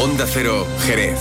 Onda Cero, Jerez.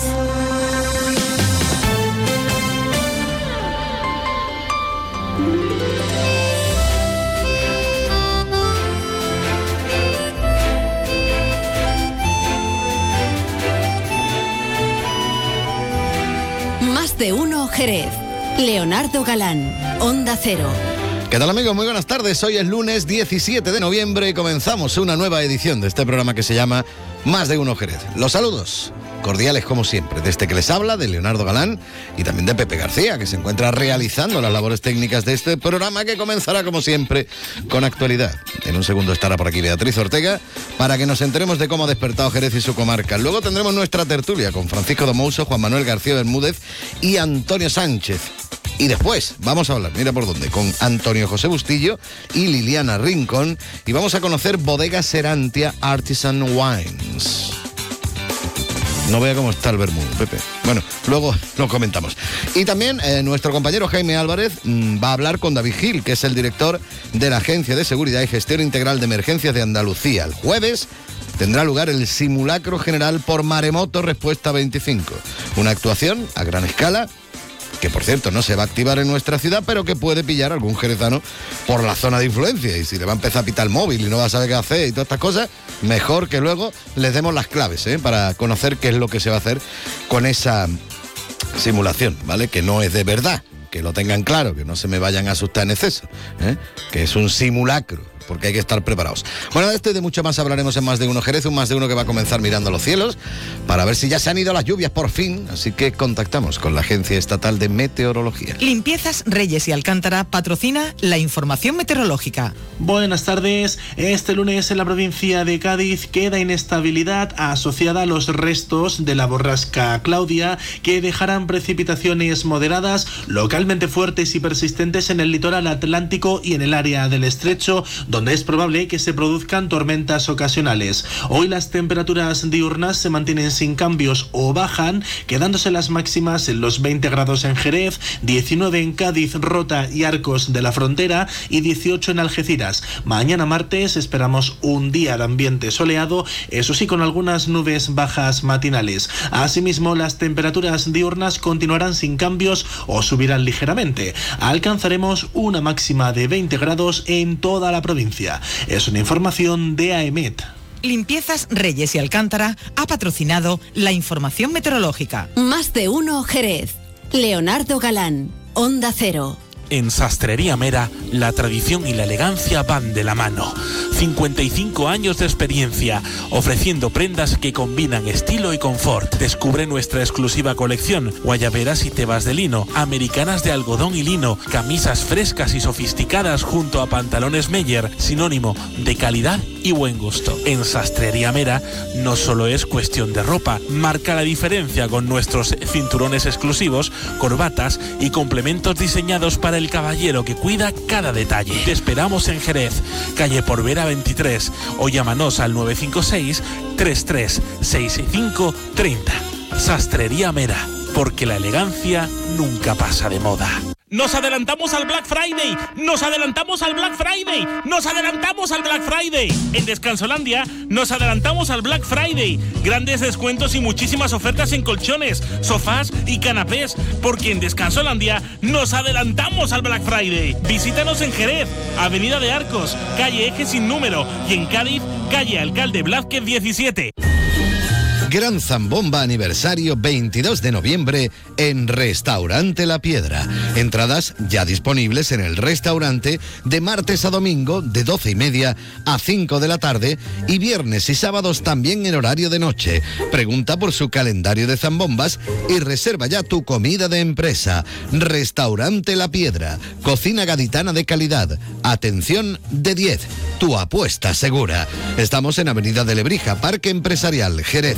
Más de uno, Jerez. Leonardo Galán, Onda Cero. ¿Qué tal, amigos? Muy buenas tardes. Hoy es lunes 17 de noviembre y comenzamos una nueva edición de este programa que se llama Más de uno, Jerez. Los saludos cordiales como siempre, desde que les habla de Leonardo Galán y también de Pepe García, que se encuentra realizando las labores técnicas de este programa, que comenzará como siempre con actualidad. En un segundo estará por aquí Beatriz Ortega para que nos enteremos de cómo ha despertado Jerez y su comarca. Luego tendremos nuestra tertulia con Francisco Domouso, Juan Manuel García Bermúdez y Antonio Sánchez. Y después vamos a hablar, mira por dónde, con Antonio José Bustillo y Liliana Rincón, y vamos a conocer Bodega Serantia Artisan Wines. No vea cómo está el vermú, Pepe. Bueno, luego lo comentamos. Y también nuestro compañero Jaime Álvarez va a hablar con David Gil, que es el director de la Agencia de Seguridad y Gestión Integral de Emergencias de Andalucía. El jueves tendrá lugar el simulacro general por maremoto Respuesta 25. Una actuación a gran escala que, por cierto, no se va a activar en nuestra ciudad, pero que puede pillar a algún jerezano por la zona de influencia. Y si le va a empezar a pitar el móvil y no va a saber qué hacer y todas estas cosas, mejor que luego les demos las claves, para conocer qué es lo que se va a hacer con esa simulación, ¿vale? Que no es de verdad, que lo tengan claro, que no se me vayan a asustar en exceso, que es un simulacro, porque hay que estar preparados. Bueno, de esto y de mucho más hablaremos en Más de uno Jerez, un Más de uno que va a comenzar mirando los cielos para ver si ya se han ido las lluvias por fin, así que contactamos con la Agencia Estatal de Meteorología. Limpiezas Reyes y Alcántara patrocina la información meteorológica. Buenas tardes. Este lunes en la provincia de Cádiz queda inestabilidad asociada a los restos de la borrasca Claudia, que dejarán precipitaciones moderadas, localmente fuertes y persistentes en el litoral atlántico y en el área del estrecho, donde es probable que se produzcan tormentas ocasionales. Hoy las temperaturas diurnas se mantienen sin cambios o bajan, quedándose las máximas en los 20 grados en Jerez, 19 en Cádiz, Rota y Arcos de la Frontera y 18 en Algeciras. Mañana martes esperamos un día de ambiente soleado, eso sí, con algunas nubes bajas matinales. Asimismo, las temperaturas diurnas continuarán sin cambios o subirán ligeramente. Alcanzaremos una máxima de 20 grados en toda la provincia. Es una información de AEMET. Limpiezas Reyes y Alcántara ha patrocinado la información meteorológica. Más de uno, Jerez. Leonardo Galán, Onda Cero. En Sastrería Mera, la tradición y la elegancia van de la mano. 55 años de experiencia, ofreciendo prendas que combinan estilo y confort. Descubre nuestra exclusiva colección: guayaberas y tebas de lino, americanas de algodón y lino, camisas frescas y sofisticadas junto a pantalones Meyer, sinónimo de calidad y buen gusto. En Sastrería Mera no solo es cuestión de ropa, marca la diferencia con nuestros cinturones exclusivos, corbatas y complementos diseñados para el caballero que cuida cada detalle. Te esperamos en Jerez, calle Porvera 23, o llámanos al 956 3365 30. Sastrería Mera, porque la elegancia nunca pasa de moda. ¡Nos adelantamos al Black Friday! ¡Nos adelantamos al Black Friday! ¡Nos adelantamos al Black Friday! En Descansolandia nos adelantamos al Black Friday. Grandes descuentos y muchísimas ofertas en colchones, sofás y canapés, porque en Descansolandia nos adelantamos al Black Friday. Visítanos en Jerez, Avenida de Arcos, calle Eje sin número, y en Cádiz, calle Alcalde Blázquez 17. Gran Zambomba aniversario 22 de noviembre en Restaurante La Piedra. Entradas ya disponibles en el restaurante de martes a domingo de 12:30 a 5 de la tarde y viernes y sábados también en horario de noche. Pregunta por su calendario de zambombas y reserva ya tu comida de empresa. Restaurante La Piedra, cocina gaditana de calidad, atención de 10, tu apuesta segura. Estamos en Avenida de Lebrija, Parque Empresarial, Jerez.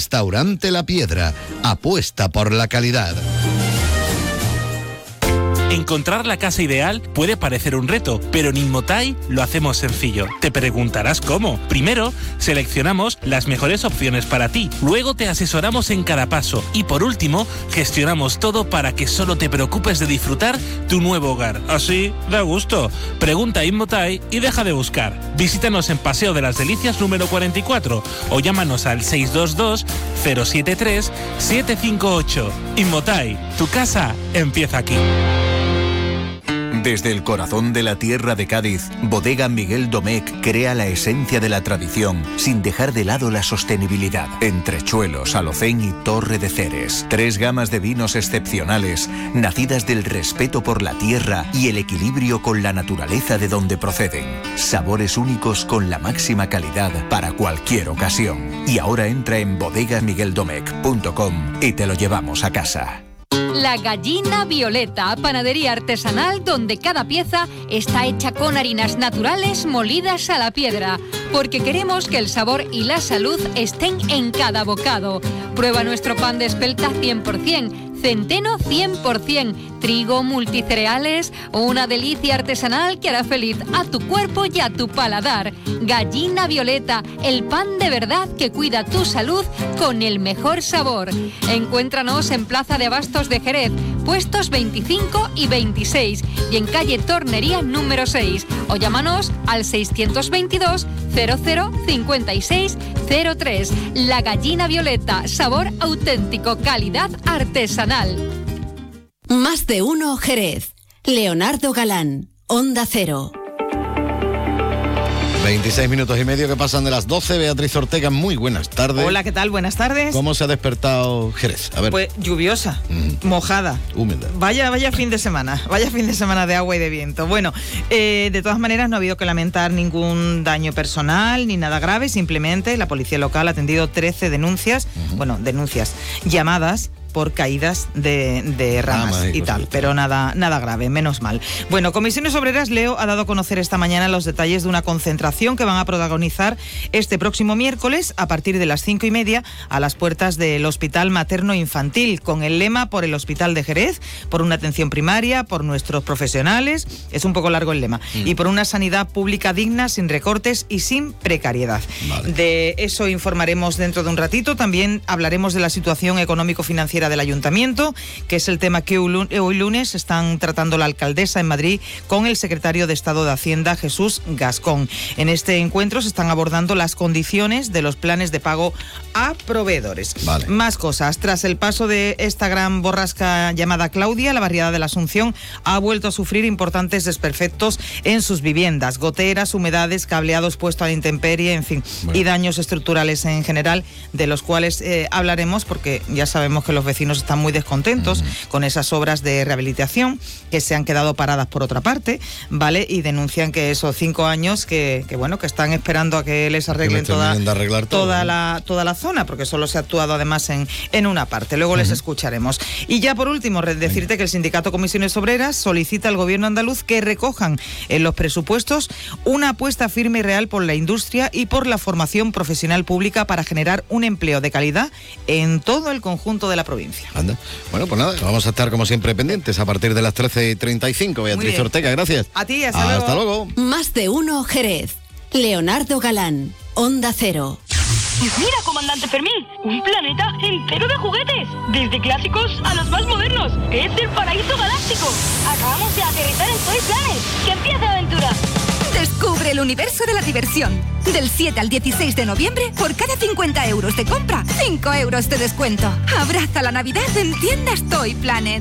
Restaurante La Piedra, apuesta por la calidad. Encontrar la casa ideal puede parecer un reto, pero en Inmotai lo hacemos sencillo. Te preguntarás cómo. Primero, seleccionamos las mejores opciones para ti. Luego te asesoramos en cada paso. Y por último, gestionamos todo para que solo te preocupes de disfrutar tu nuevo hogar. Así, da gusto. Pregunta a Inmotai y deja de buscar. Visítanos en Paseo de las Delicias número 44 o llámanos al 622 073 758. Inmotai, tu casa empieza aquí. Desde el corazón de la tierra de Cádiz, Bodega Miguel Domecq crea la esencia de la tradición sin dejar de lado la sostenibilidad. Entrechuelos, Alocén y Torre de Ceres. 3 gamas de vinos excepcionales, nacidas del respeto por la tierra y el equilibrio con la naturaleza de donde proceden. Sabores únicos con la máxima calidad para cualquier ocasión. Y ahora entra en bodegamigueldomecq.com y te lo llevamos a casa. La Gallina Violeta, panadería artesanal donde cada pieza está hecha con harinas naturales molidas a la piedra, porque queremos que el sabor y la salud estén en cada bocado. Prueba nuestro pan de espelta 100%, centeno 100%, trigo, multicereales o una delicia artesanal que hará feliz a tu cuerpo y a tu paladar. Gallina Violeta, el pan de verdad que cuida tu salud con el mejor sabor. Encuéntranos en Plaza de Abastos de Jerez, puestos 25 y 26 y en calle Tornería número 6 o llámanos al 622 00 56 03. La Gallina Violeta, sabor auténtico, calidad artesanal. Más de uno Jerez. Leonardo Galán, Onda Cero. 26 minutos y medio que pasan de las 12. Beatriz Ortega, muy buenas tardes. Hola, ¿qué tal? Buenas tardes. ¿Cómo se ha despertado Jerez? A ver. Pues lluviosa, mojada. Húmeda. Vaya fin de semana de agua y de viento. Bueno, de todas maneras no ha habido que lamentar ningún daño personal ni nada grave, simplemente la policía local ha atendido 13 denuncias, llamadas por caídas de ramas y tal, pero nada grave, menos mal. Bueno, Comisiones Obreras Leo ha dado a conocer esta mañana los detalles de una concentración que van a protagonizar este próximo miércoles a partir de las 5:30 a las puertas del Hospital Materno Infantil, con el lema por el Hospital de Jerez, por una atención primaria, por nuestros profesionales, es un poco largo el lema, y por una sanidad pública digna, sin recortes y sin precariedad. Vale. De eso informaremos dentro de un ratito. También hablaremos de la situación económico-financiera del Ayuntamiento, que es el tema que hoy lunes están tratando la alcaldesa en Madrid con el secretario de Estado de Hacienda, Jesús Gascón. En este encuentro se están abordando las condiciones de los planes de pago a proveedores. Vale. Más cosas. Tras el paso de esta gran borrasca llamada Claudia, la barriada de la Asunción ha vuelto a sufrir importantes desperfectos en sus viviendas. Goteras, humedades, cableados puestos a la intemperie, en fin, y daños estructurales en general, de los cuales hablaremos, porque ya sabemos que los vecinos están muy descontentos con esas obras de rehabilitación que se han quedado paradas por otra parte, ¿vale? Y denuncian que esos 5 años que están esperando a que les arreglen toda la zona, porque solo se ha actuado además en una parte. Luego les escucharemos. Y ya por último, decirte que el sindicato Comisiones Obreras solicita al gobierno andaluz que recojan en los presupuestos una apuesta firme y real por la industria y por la formación profesional pública para generar un empleo de calidad en todo el conjunto de la provincia. Anda. Bueno, pues nada, vamos a estar como siempre pendientes a partir de las 13:35. Beatriz Ortega, gracias. A ti, hasta luego. Más de uno Jerez. Leonardo Galán, Onda Cero. Mira, comandante Fermín, un planeta entero de juguetes, desde clásicos a los más modernos. Es el paraíso galáctico. Acabamos de aterrizar en Toy Planet. ¡Que empiece la aventura! Descubre el universo de la diversión. Del 7 al 16 de noviembre, por cada 50 euros de compra, 5 euros de descuento. Abraza la Navidad en tiendas Toy Planet.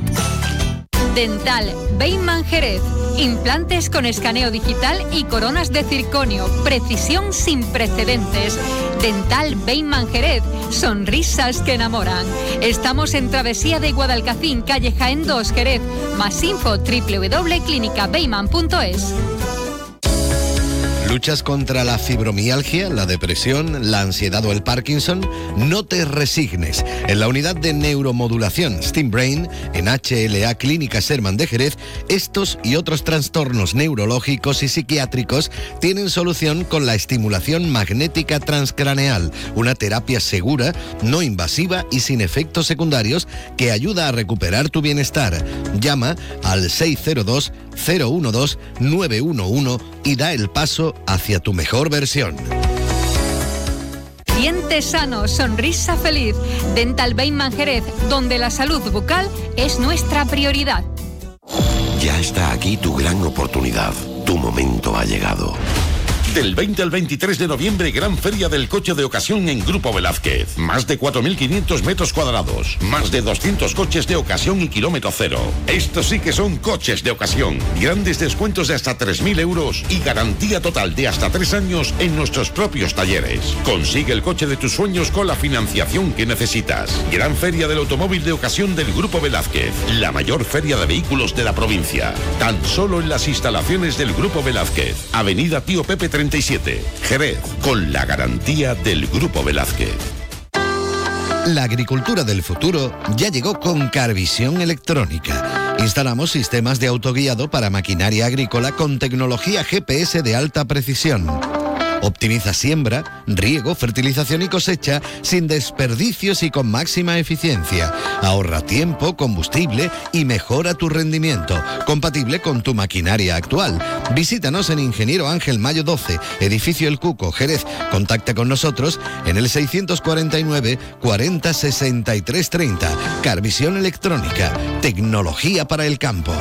Dental Beyman Jerez. Implantes con escaneo digital y coronas de circonio. Precisión sin precedentes. Dental Beyman Jerez. Sonrisas que enamoran. Estamos en Travesía de Guadalcacín, calle Jaén 2, Jerez. Más info www.clinicabeyman.es. ¿Luchas contra la fibromialgia, la depresión, la ansiedad o el Parkinson? No te resignes. En la unidad de neuromodulación Steam Brain, en HLA Clínica Sherman de Jerez, estos y otros trastornos neurológicos y psiquiátricos tienen solución con la estimulación magnética transcraneal, una terapia segura, no invasiva y sin efectos secundarios que ayuda a recuperar tu bienestar. Llama al 602-012-911 y da el paso hacia tu mejor versión. Dientes sanos, sonrisa feliz. Dental Bainman Jerez, donde la salud bucal es nuestra prioridad. Ya está aquí tu gran oportunidad. Tu momento ha llegado. Del 20 al 23 de noviembre, gran feria del coche de ocasión en Grupo Velázquez. Más de 4.500 metros cuadrados. Más de 200 coches de ocasión y kilómetro cero. Estos sí que son coches de ocasión. Grandes descuentos de hasta 3.000 euros y garantía total de hasta 3 años en nuestros propios talleres. Consigue el coche de tus sueños con la financiación que necesitas. Gran feria del automóvil de ocasión del Grupo Velázquez. La mayor feria de vehículos de la provincia. Tan solo en las instalaciones del Grupo Velázquez. Avenida Tío Pepe 37, Jerez, con la garantía del Grupo Velázquez. La agricultura del futuro ya llegó con Carvisión Electrónica. Instalamos sistemas de autoguiado para maquinaria agrícola con tecnología GPS de alta precisión. Optimiza siembra, riego, fertilización y cosecha sin desperdicios y con máxima eficiencia. Ahorra tiempo, combustible y mejora tu rendimiento, compatible con tu maquinaria actual. Visítanos en Ingeniero Ángel Mayo 12, Edificio El Cuco, Jerez. Contacta con nosotros en el 649 40 63 30. Carvisión Electrónica, tecnología para el campo.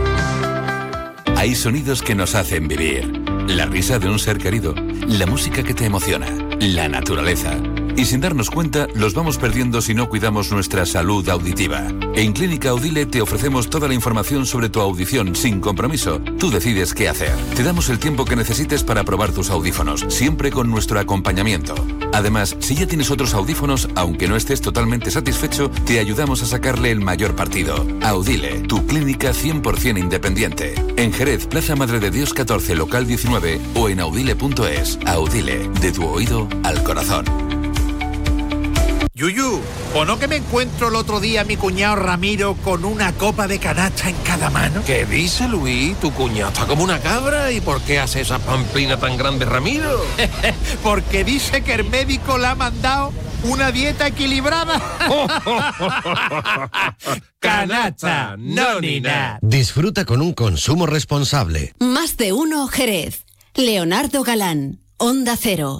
Hay sonidos que nos hacen vivir. La risa de un ser querido, la música que te emociona, la naturaleza. Y sin darnos cuenta, los vamos perdiendo si no cuidamos nuestra salud auditiva. En Clínica Audile te ofrecemos toda la información sobre tu audición sin compromiso. Tú decides qué hacer. Te damos el tiempo que necesites para probar tus audífonos, siempre con nuestro acompañamiento. Además, si ya tienes otros audífonos, aunque no estés totalmente satisfecho, te ayudamos a sacarle el mayor partido. Audile, tu clínica 100% independiente. En Jerez, Plaza Madre de Dios 14, local 19 o en audile.es. Audile, de tu oído al corazón. Yuyu, ¿o no que me encuentro el otro día a mi cuñado Ramiro con una copa de canasta en cada mano? ¿Qué dice, Luis? Tu cuñado está como una cabra. ¿Y por qué hace esa pamplina tan grande, Ramiro? Porque dice que el médico le ha mandado una dieta equilibrada. Canasta, no ni nada. Disfruta con un consumo responsable. Más de uno Jerez. Leonardo Galán, Onda Cero.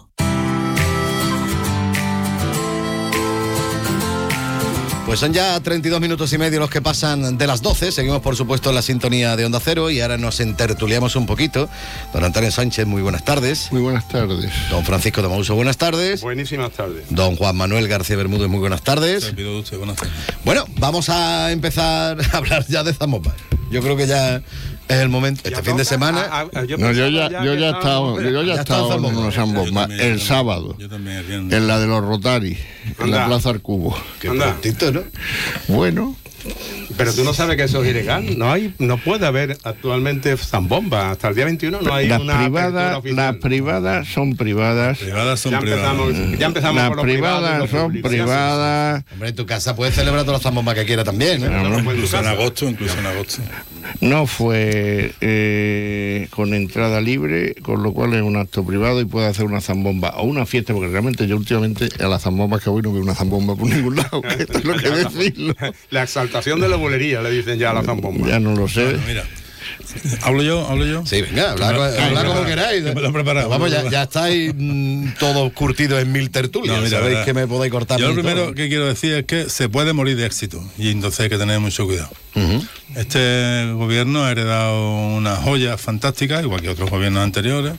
Pues son ya 32 minutos y medio los que pasan de las 12. Seguimos, por supuesto, en la sintonía de Onda Cero y ahora nos entertuliamos un poquito. Don Antonio Sánchez, muy buenas tardes. Muy buenas tardes. Don Francisco de Mouso, buenas tardes. Buenísimas tardes. Don Juan Manuel García Bermúdez, muy buenas tardes. Servidor usted, buenas tardes. Bueno, vamos a empezar a hablar ya de zambomba. Yo creo que ya es el momento. Este fin de semana. Yo ya he estado en una zambomba el sábado. Yo también. En la de los Rotary, en la Plaza Arcubo. Qué prontito, ¿no? Bueno. Pero tú no sabes que eso es ilegal. No puede haber actualmente zambomba. Hasta el día 21 no hay una apertura oficial. Las privadas son privadas. Ya empezamos las privadas son privadas. Hombre, en tu casa puedes celebrar todas las zambombas que quieras también, ¿no? Incluso en agosto. No fue con entrada libre, con lo cual es un acto privado y puede hacer una zambomba o una fiesta, porque realmente yo últimamente a las zambombas que voy no veo una zambomba por ningún lado. Esto es lo que decirlo. La exaltación de la bulería le dicen ya a la zambomba. Ya no lo sé. Bueno, mira. ¿Hablo yo? Sí, venga, habla como queráis. Me lo he preparado. Vamos, ya estáis todos curtidos en 1000 tertulias. No, sabéis que me podéis cortar. Yo lo primero que quiero decir es que se puede morir de éxito y entonces hay que tener mucho cuidado. Este gobierno ha heredado una joya fantástica, igual que otros gobiernos anteriores,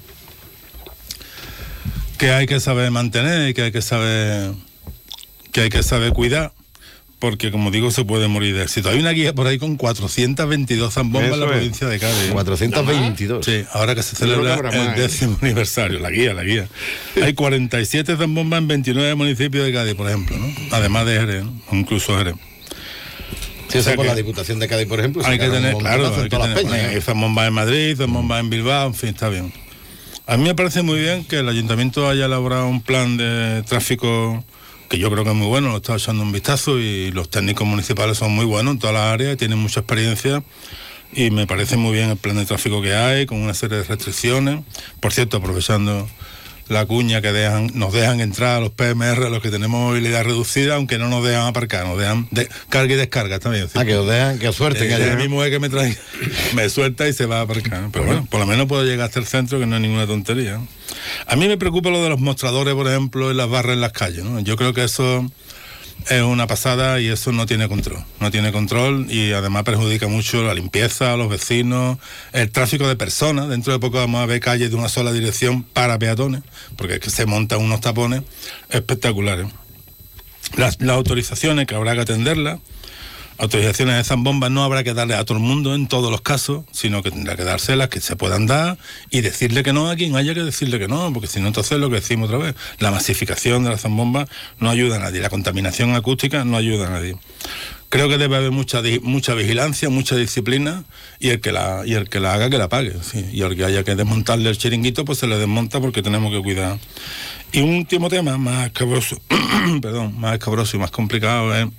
que hay que saber mantener y que hay que saber cuidar. Porque, como digo, se puede morir de éxito. Hay una guía por ahí con 422 zambombas en la provincia de Cádiz. 422. Sí, ahora que se celebra el 10º aniversario, la guía. Hay 47 zambombas en 29 municipios de Cádiz, por ejemplo, ¿no? Además de Jerez, ¿no? Incluso Jerez. Sí, o sea, por la Diputación de Cádiz, por ejemplo. Hay que tener, claro, hay zambombas en Madrid, zambombas en Bilbao, en fin, está bien. A mí me parece muy bien que el ayuntamiento haya elaborado un plan de tráfico que yo creo que es muy bueno, lo he estado echando un vistazo y los técnicos municipales son muy buenos en todas las áreas, tienen mucha experiencia y me parece muy bien el plan de tráfico que hay, con una serie de restricciones. Por cierto, aprovechando la cuña que nos dejan entrar a los PMR, los que tenemos movilidad reducida, aunque no nos dejan aparcar, nos dejan carga y descarga también. ¿Sí? Que os dejan, que os suelten. Mi mujer que me trae, me suelta y se va a aparcar. Pero bueno, por lo menos puedo llegar hasta el centro, que no es ninguna tontería. A mí me preocupa lo de los mostradores, por ejemplo, y las barras en las calles, ¿no? Yo creo que eso es una pasada y eso no tiene control. No tiene control y además perjudica mucho la limpieza, a los vecinos, el tráfico de personas. Dentro de poco vamos a ver calles de una sola dirección para peatones, porque es que se montan unos tapones espectaculares. Las autorizaciones, que habrá que atenderlas. Autorizaciones de zambombas no habrá que darle a todo el mundo en todos los casos, sino que tendrá que darse las que se puedan dar y decirle que no a quien haya que decirle que no, porque si no, entonces lo que decimos otra vez, la masificación de las zambombas no ayuda a nadie, la contaminación acústica no ayuda a nadie. Creo que debe haber mucha vigilancia, mucha disciplina y el que la haga, que la pague. ¿Sí? Y al que haya que desmontarle el chiringuito, pues se le desmonta porque tenemos que cuidar. Y un último tema más escabroso, más escabroso y más complicado es: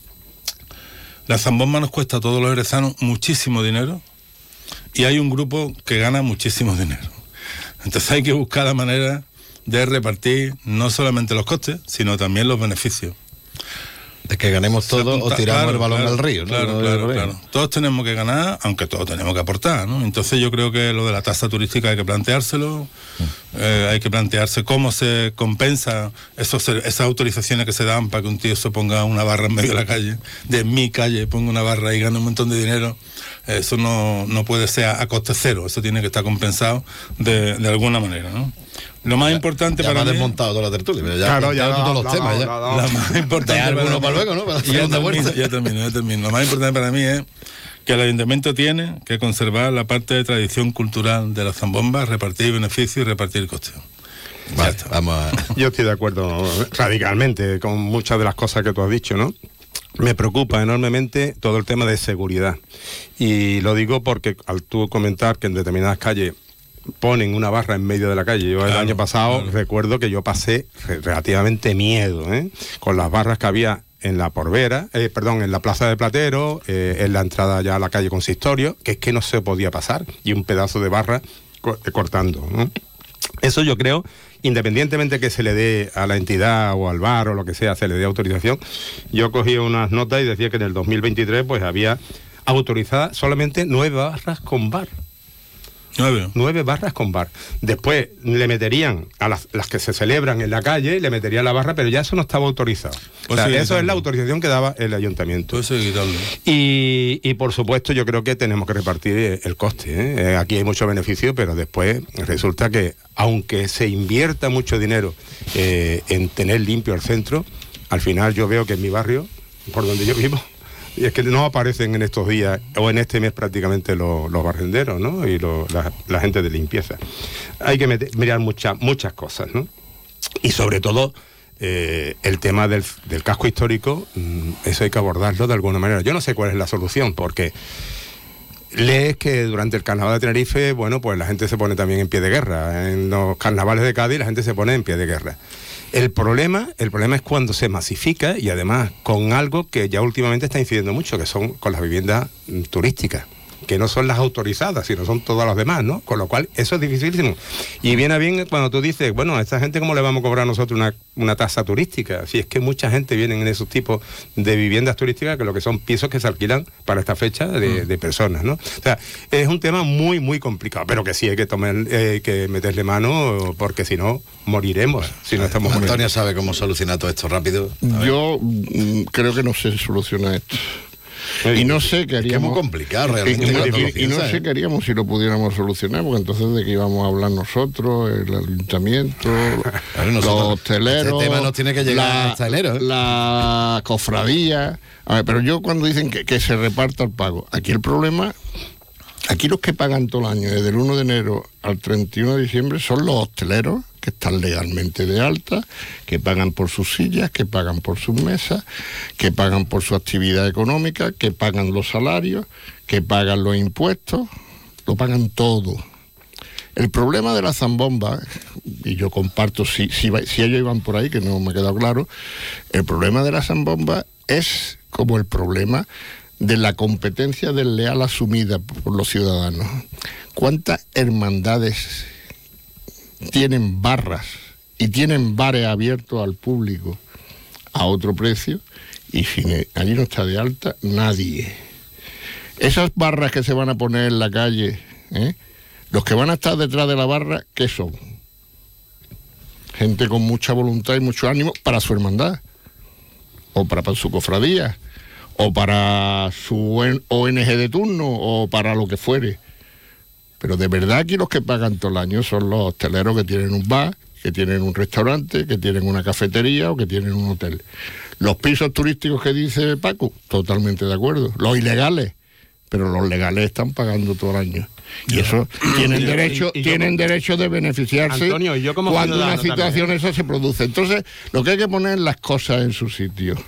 la zambomba nos cuesta a todos los jerezanos muchísimo dinero y hay un grupo que gana muchísimo dinero. Entonces hay que buscar la manera de repartir no solamente los costes, sino también los beneficios. De que ganemos todo o tiramos el balón al río, ¿no? Claro. Todos tenemos que ganar, aunque todos tenemos que aportar, ¿no? Entonces yo creo que lo de la tasa turística hay que planteárselo, hay que plantearse cómo se compensa esas autorizaciones que se dan para que un tío se ponga una barra en medio de la calle, de mi calle, ponga una barra y gane un montón de dinero. Eso no puede ser a coste cero, eso tiene que estar compensado de alguna manera, ¿no? Lo más importante para mí... Ya desmontado toda la tertulia, pero ya todos los temas. Lo más importante alguno para luego, ¿no? Ya termino. Lo más importante para mí es que el ayuntamiento tiene que conservar la parte de tradición cultural de las zambombas, repartir beneficios y repartir costes. Vale, vamos a... Yo estoy de acuerdo radicalmente con muchas de las cosas que tú has dicho, ¿no? Me preocupa enormemente todo el tema de seguridad. Y lo digo porque al tú comentar que en determinadas calles ponen una barra en medio de la calle. Yo el año pasado recuerdo que yo pasé relativamente miedo, con las barras que había en la Porvera, en la Plaza de Platero, en la entrada ya a la calle Consistorio, que es que no se podía pasar, y un pedazo de barra cortando, ¿no? Eso yo creo, independientemente que se le dé a la entidad o al bar o lo que sea, se le dé autorización. Yo cogí unas notas y decía que en el 2023 pues había autorizadas solamente 9 barras con bar. 9 barras con bar. Después le meterían a las que se celebran en la calle, le meterían la barra, pero ya eso no estaba autorizado. Pues o sea, eso es la autorización que daba el ayuntamiento. Pues y por supuesto yo creo que tenemos que repartir el coste. Aquí hay mucho beneficio, pero después resulta que aunque se invierta mucho dinero en tener limpio el centro, al final yo veo que en mi barrio, por donde yo vivo, y es que no aparecen en estos días o en este mes prácticamente los barrenderos, ¿no? Y la gente de limpieza. Hay que mirar muchas cosas, ¿no? Y sobre todo el tema del casco histórico, eso hay que abordarlo de alguna manera. Yo no sé cuál es la solución, porque lees que durante el carnaval de Tenerife, bueno, pues la gente se pone también en pie de guerra. En los carnavales de Cádiz la gente se pone en pie de guerra. El problema es cuando se masifica y además con algo que ya últimamente está incidiendo mucho, que son con las viviendas turísticas, que no son las autorizadas, sino son todas las demás, ¿no? Con lo cual eso es dificilísimo. Y viene bien cuando tú dices, bueno, a esta gente ¿cómo le vamos a cobrar nosotros una tasa turística? Si es que mucha gente viene en esos tipos de viviendas turísticas, que lo que son pisos que se alquilan para esta fecha de personas, ¿no? O sea, es un tema muy, muy complicado, pero que sí hay que meterle mano, porque si no, moriremos. Si no estamos Antonio sabe cómo solucionar todo esto rápido. Yo creo que no se soluciona esto. Y no sé qué haríamos. Es muy complicado realmente. Y no sé qué haríamos si lo pudiéramos solucionar, porque entonces de qué íbamos a hablar nosotros, el ayuntamiento, los hosteleros. Este tema nos tiene que llegar hasta enero. La cofradía. A ver, pero yo cuando dicen que se reparta el pago, aquí el problema, aquí los que pagan todo el año, desde el 1 de enero al 31 de diciembre, son los hosteleros, que están legalmente de alta, que pagan por sus sillas, que pagan por sus mesas, que pagan por su actividad económica, que pagan los salarios, que pagan los impuestos, lo pagan todo. El problema de la zambomba, y yo comparto, si ellos iban por ahí, que no me ha quedado claro, el problema de la zambomba es como el problema de la competencia desleal asumida por los ciudadanos. ¿Cuántas hermandades tienen barras y tienen bares abiertos al público a otro precio y allí no está de alta nadie? Esas barras que se van a poner en la calle, los que van a estar detrás de la barra, ¿qué son? Gente con mucha voluntad y mucho ánimo para su hermandad, o para su cofradía, o para su ONG de turno, o para lo que fuere. Pero de verdad aquí los que pagan todo el año son los hosteleros que tienen un bar, que tienen un restaurante, que tienen una cafetería o que tienen un hotel. Los pisos turísticos que dice Paco, totalmente de acuerdo. Los ilegales, pero los legales están pagando todo el año. Y eso tienen derecho de beneficiarse, Antonio, y yo como cuando una situación esa se produce. Entonces, lo que hay que poner es las cosas en su sitio.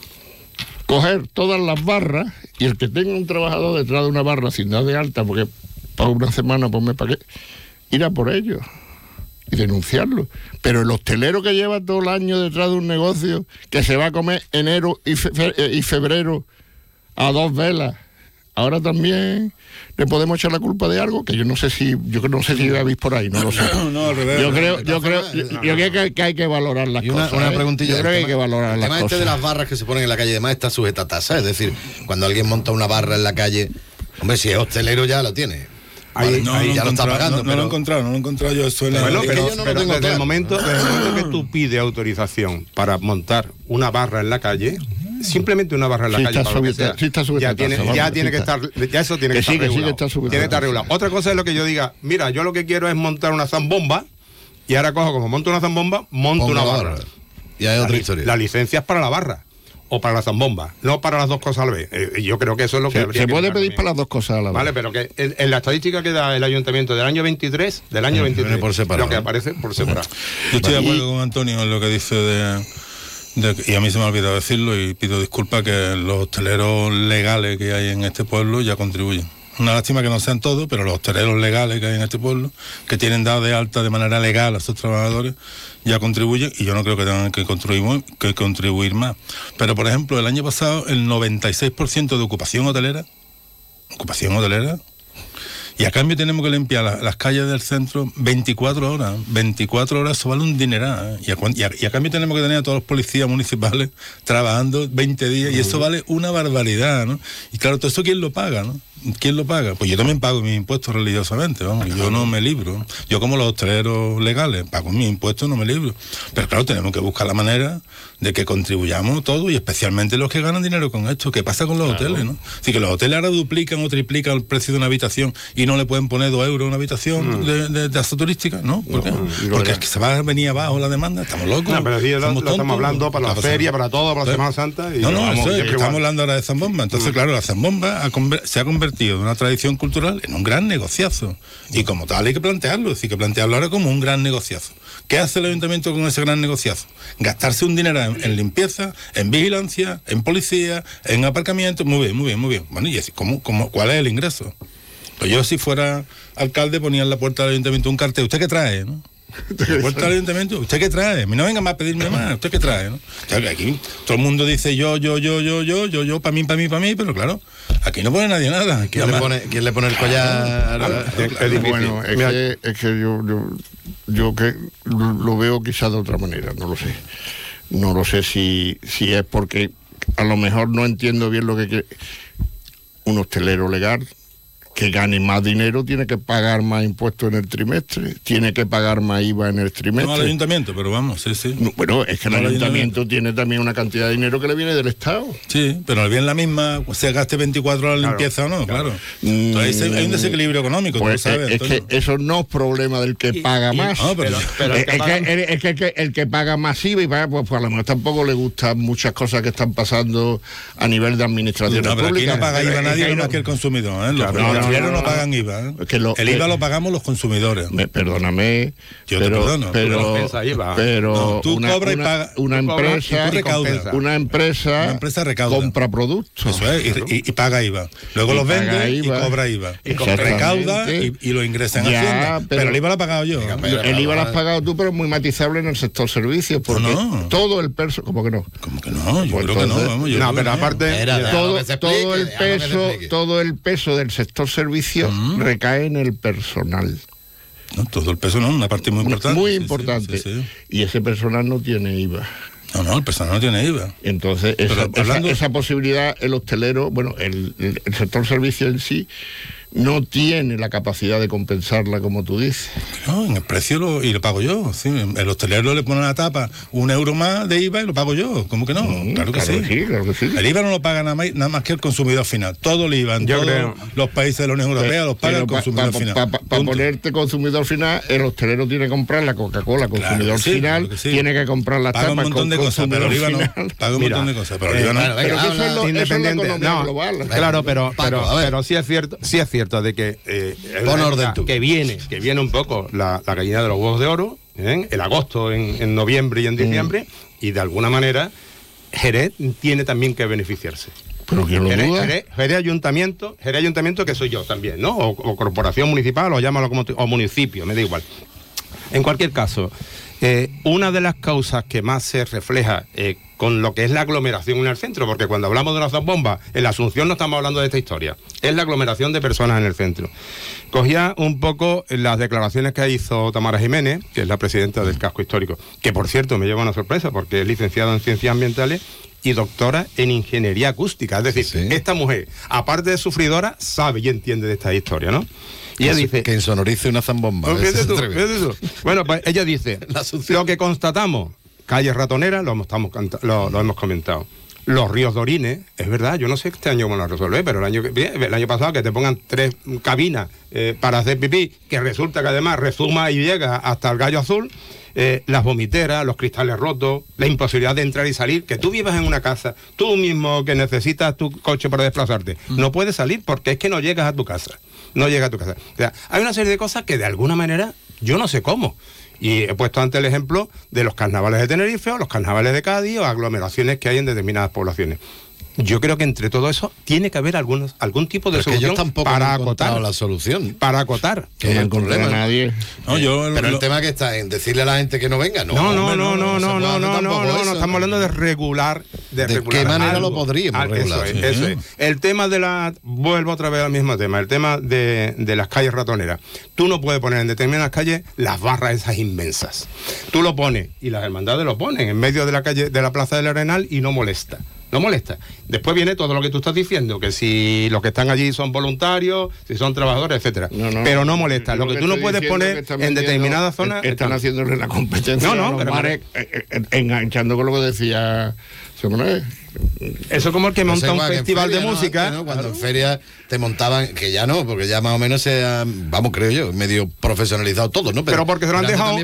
Coger todas las barras y el que tenga un trabajador detrás de una barra sin dar de alta, porque para una semana, ponme para qué, ir a por ellos y denunciarlo. Pero el hostelero que lleva todo el año detrás de un negocio que se va a comer enero y febrero a 2 velas, ahora también le podemos echar la culpa de algo que yo no sé si habéis por ahí, no lo sé. No, al revés. Yo creo que hay que valorar las cosas. Una preguntilla. Yo creo que hay que valorar las cosas. El tema de las barras que se ponen en la calle, además está sujeta a tasa. Es decir, cuando alguien monta una barra en la calle, hombre, si es hostelero ya lo tiene. Ya lo está pagando. No lo he encontrado yo. Eso bueno, pero desde el momento que tú pides autorización para montar una barra en la calle, simplemente una barra en la calle, ya tiene que estar regulado. Otra cosa es lo que yo diga, mira, yo lo que quiero es montar una zambomba, y ahora cojo, como monto una zambomba, monto una barra. Y hay otra historia. La licencia es para la barra o para la zambomba, no para las dos cosas a la vez. Yo creo que eso es lo que habría que puede pedir para las dos cosas a la vez. Vale, pero que en la estadística que da el ayuntamiento del año 23, por separado, lo que aparece por separado. Yo estoy de acuerdo con Antonio en lo que dice y a mí se me ha olvidado decirlo y pido disculpas, que los hosteleros legales que hay en este pueblo ya contribuyen. Una lástima que no sean todos, pero los hosteleros legales que hay en este pueblo, que tienen dado de alta de manera legal a sus trabajadores, ya contribuyen, y yo no creo que tengan que contribuir más. Pero, por ejemplo, el año pasado, el 96% de ocupación hotelera, y a cambio tenemos que limpiar las calles del centro 24 horas. 24 horas, eso vale un dineral, ¿eh? Y a cambio tenemos que tener a todos los policías municipales trabajando 20 días, y eso vale una barbaridad, ¿no? Y claro, todo eso, ¿quién lo paga, no? ¿Quién lo paga? Pues yo también pago mis impuestos religiosamente, vamos, yo no me libro. Yo, como los hosteleros legales, pago mis impuestos, no me libro. Pero claro, tenemos que buscar la manera de que contribuyamos todos, y especialmente los que ganan dinero con esto. ¿Qué pasa con los hoteles, no? Así que los hoteles ahora duplican o triplican el precio de una habitación y no le pueden poner 2 euros a una habitación de tasa turística, ¿no? ¿Por qué? Porque es que se va a venir abajo la demanda, estamos locos. No, pero sí, lo estamos hablando para la feria, para todo, para la Semana Santa. Y estamos hablando ahora de zambomba. Entonces, claro, la zambomba se ha convertido de una tradición cultural en un gran negociazo, y como tal hay que plantearlo, es decir, que plantearlo ahora como un gran negociazo. ¿Qué hace el ayuntamiento con ese gran negociazo? Gastarse un dinero en limpieza, en vigilancia, en policía, en aparcamiento. Muy bien. Bueno, y así, ¿cuál es el ingreso? Pues yo, si fuera alcalde, ponía en la puerta del ayuntamiento un cartel: ¿usted qué trae, no? La puerta del ayuntamiento: ¿usted qué trae? A mí no venga más a pedirme más, ¿usted qué trae, no? O sea, aquí todo el mundo dice yo, para mí, pero claro, aquí no pone nadie nada. ¿Quién le pone el collar? Bueno, es que yo que lo veo quizás de otra manera, no lo sé si es porque a lo mejor no entiendo bien lo que quiere un hostelero legal. Que gane más dinero tiene que pagar más impuestos en el trimestre, tiene que pagar más IVA en el trimestre. No al ayuntamiento, pero vamos, sí. No, bueno, es que el ayuntamiento tiene también una cantidad de dinero que le viene del Estado. Sí, pero no bien la misma, se gaste 24 horas de limpieza o no, claro. Entonces hay un desequilibrio económico, pues tú sabes. Es que eso no es problema del que paga más. No, pero es que el que paga más IVA y paga, pues a lo mejor tampoco le gustan muchas cosas que están pasando a nivel de administraciones públicas. Aquí no paga IVA nadie más que el consumidor, ¿eh? hosteleros no pagan IVA. ¿eh? El IVA lo pagamos los consumidores. Perdóname. Yo te perdono. Pero tú cobras y pagas. Una empresa recauda. Compra productos. Eso es, y paga IVA. Luego los vende y cobra IVA. Recauda y lo ingresa en Hacienda. Pero el IVA lo he pagado yo. El IVA lo has pagado tú, pero es muy matizable en el sector servicios, porque todo el peso... ¿Cómo que no? ¿Cómo que no? Yo creo que no, vamos. No, pero aparte, todo el peso del sector servicios recae en el personal. No, todo el peso no, una parte muy importante. Muy importante. Sí. Y ese personal no tiene IVA. No, el personal no tiene IVA. Entonces, esa posibilidad, el hostelero, el sector servicio en sí, no tiene la capacidad de compensarla, como tú dices. No, en el precio lo pago yo. Sí, el hostelero le pone a la tapa €1 más de IVA y lo pago yo. ¿Cómo que no? Claro que sí. Claro que sí. El IVA no lo paga nada más que el consumidor final. Todo el IVA en todos los países de la Unión Europea los paga el consumidor final. Para ponerte consumidor final, el hostelero tiene que comprar la Coca-Cola. Consumidor final tiene que comprar las tapas. Paga un montón de cosas, pero el IVA no. Paga un montón de cosas, pero el IVA no. Pero eso es lo independiente. Claro, pero sí es cierto de que que viene un poco la gallina de los huevos de oro, en agosto, en noviembre y en diciembre, y de alguna manera Jerez tiene también que beneficiarse. Pero ¿quién lo duda? Jerez Ayuntamiento, que soy yo también, ¿no? O corporación municipal, o llámalo como o municipio, me da igual. En cualquier caso, una de las causas que más se refleja con lo que es la aglomeración en el centro, porque cuando hablamos de una zambomba, en la Asunción no estamos hablando de esta historia, es la aglomeración de personas en el centro. Cogía un poco las declaraciones que hizo Tamara Jiménez, que es la presidenta del casco histórico, que por cierto me lleva una sorpresa, porque es licenciada en Ciencias Ambientales y doctora en Ingeniería Acústica. Es decir, esta mujer, aparte de sufridora, sabe y entiende de esta historia, ¿no? Y ella dice... Que insonorice una zambomba. Fíjate tú. Bueno, pues ella dice, lo que constatamos, calle ratonera, lo hemos comentado. Los ríos de orines, es verdad, yo no sé este año cómo lo resuelve, pero el año pasado que te pongan 3 cabinas para hacer pipí, que resulta que además resuma y llega hasta el Gallo Azul, las vomiteras, los cristales rotos, la imposibilidad de entrar y salir, que tú vivas en una casa, tú mismo que necesitas tu coche para desplazarte, no puedes salir porque es que no llegas a tu casa. O sea, hay una serie de cosas que de alguna manera yo no sé cómo. Y he puesto antes el ejemplo de los carnavales de Tenerife o los carnavales de Cádiz o aglomeraciones que hay en determinadas poblaciones. Yo creo que entre todo eso tiene que haber algún tipo de solución para acotar la solución. Para acotar. Que no encontré nadie. No, pero el tema que está en decirle a la gente que no venga. No, estamos hablando de regular. ¿De qué manera lo podríamos regular? Eso es. El tema vuelvo otra vez al mismo tema, el tema de las calles ratoneras. Tú no puedes poner en determinadas calles las barras esas inmensas. Tú lo pones, y las hermandades lo ponen, en medio de la calle, de la Plaza del Arenal, y no molesta. Después viene todo lo que tú estás diciendo, que si los que están allí son voluntarios, si son trabajadores, etcétera. Pero no molesta. Lo que tú no puedes poner en determinadas zonas... Están haciéndole la competencia. Enganchando con lo que decía... Eso como el que monta un festival de música. Cuando en feria te montaban, que ya no, porque ya más o menos creo yo, medio profesionalizado todo, ¿no? Pero porque se lo han dejado,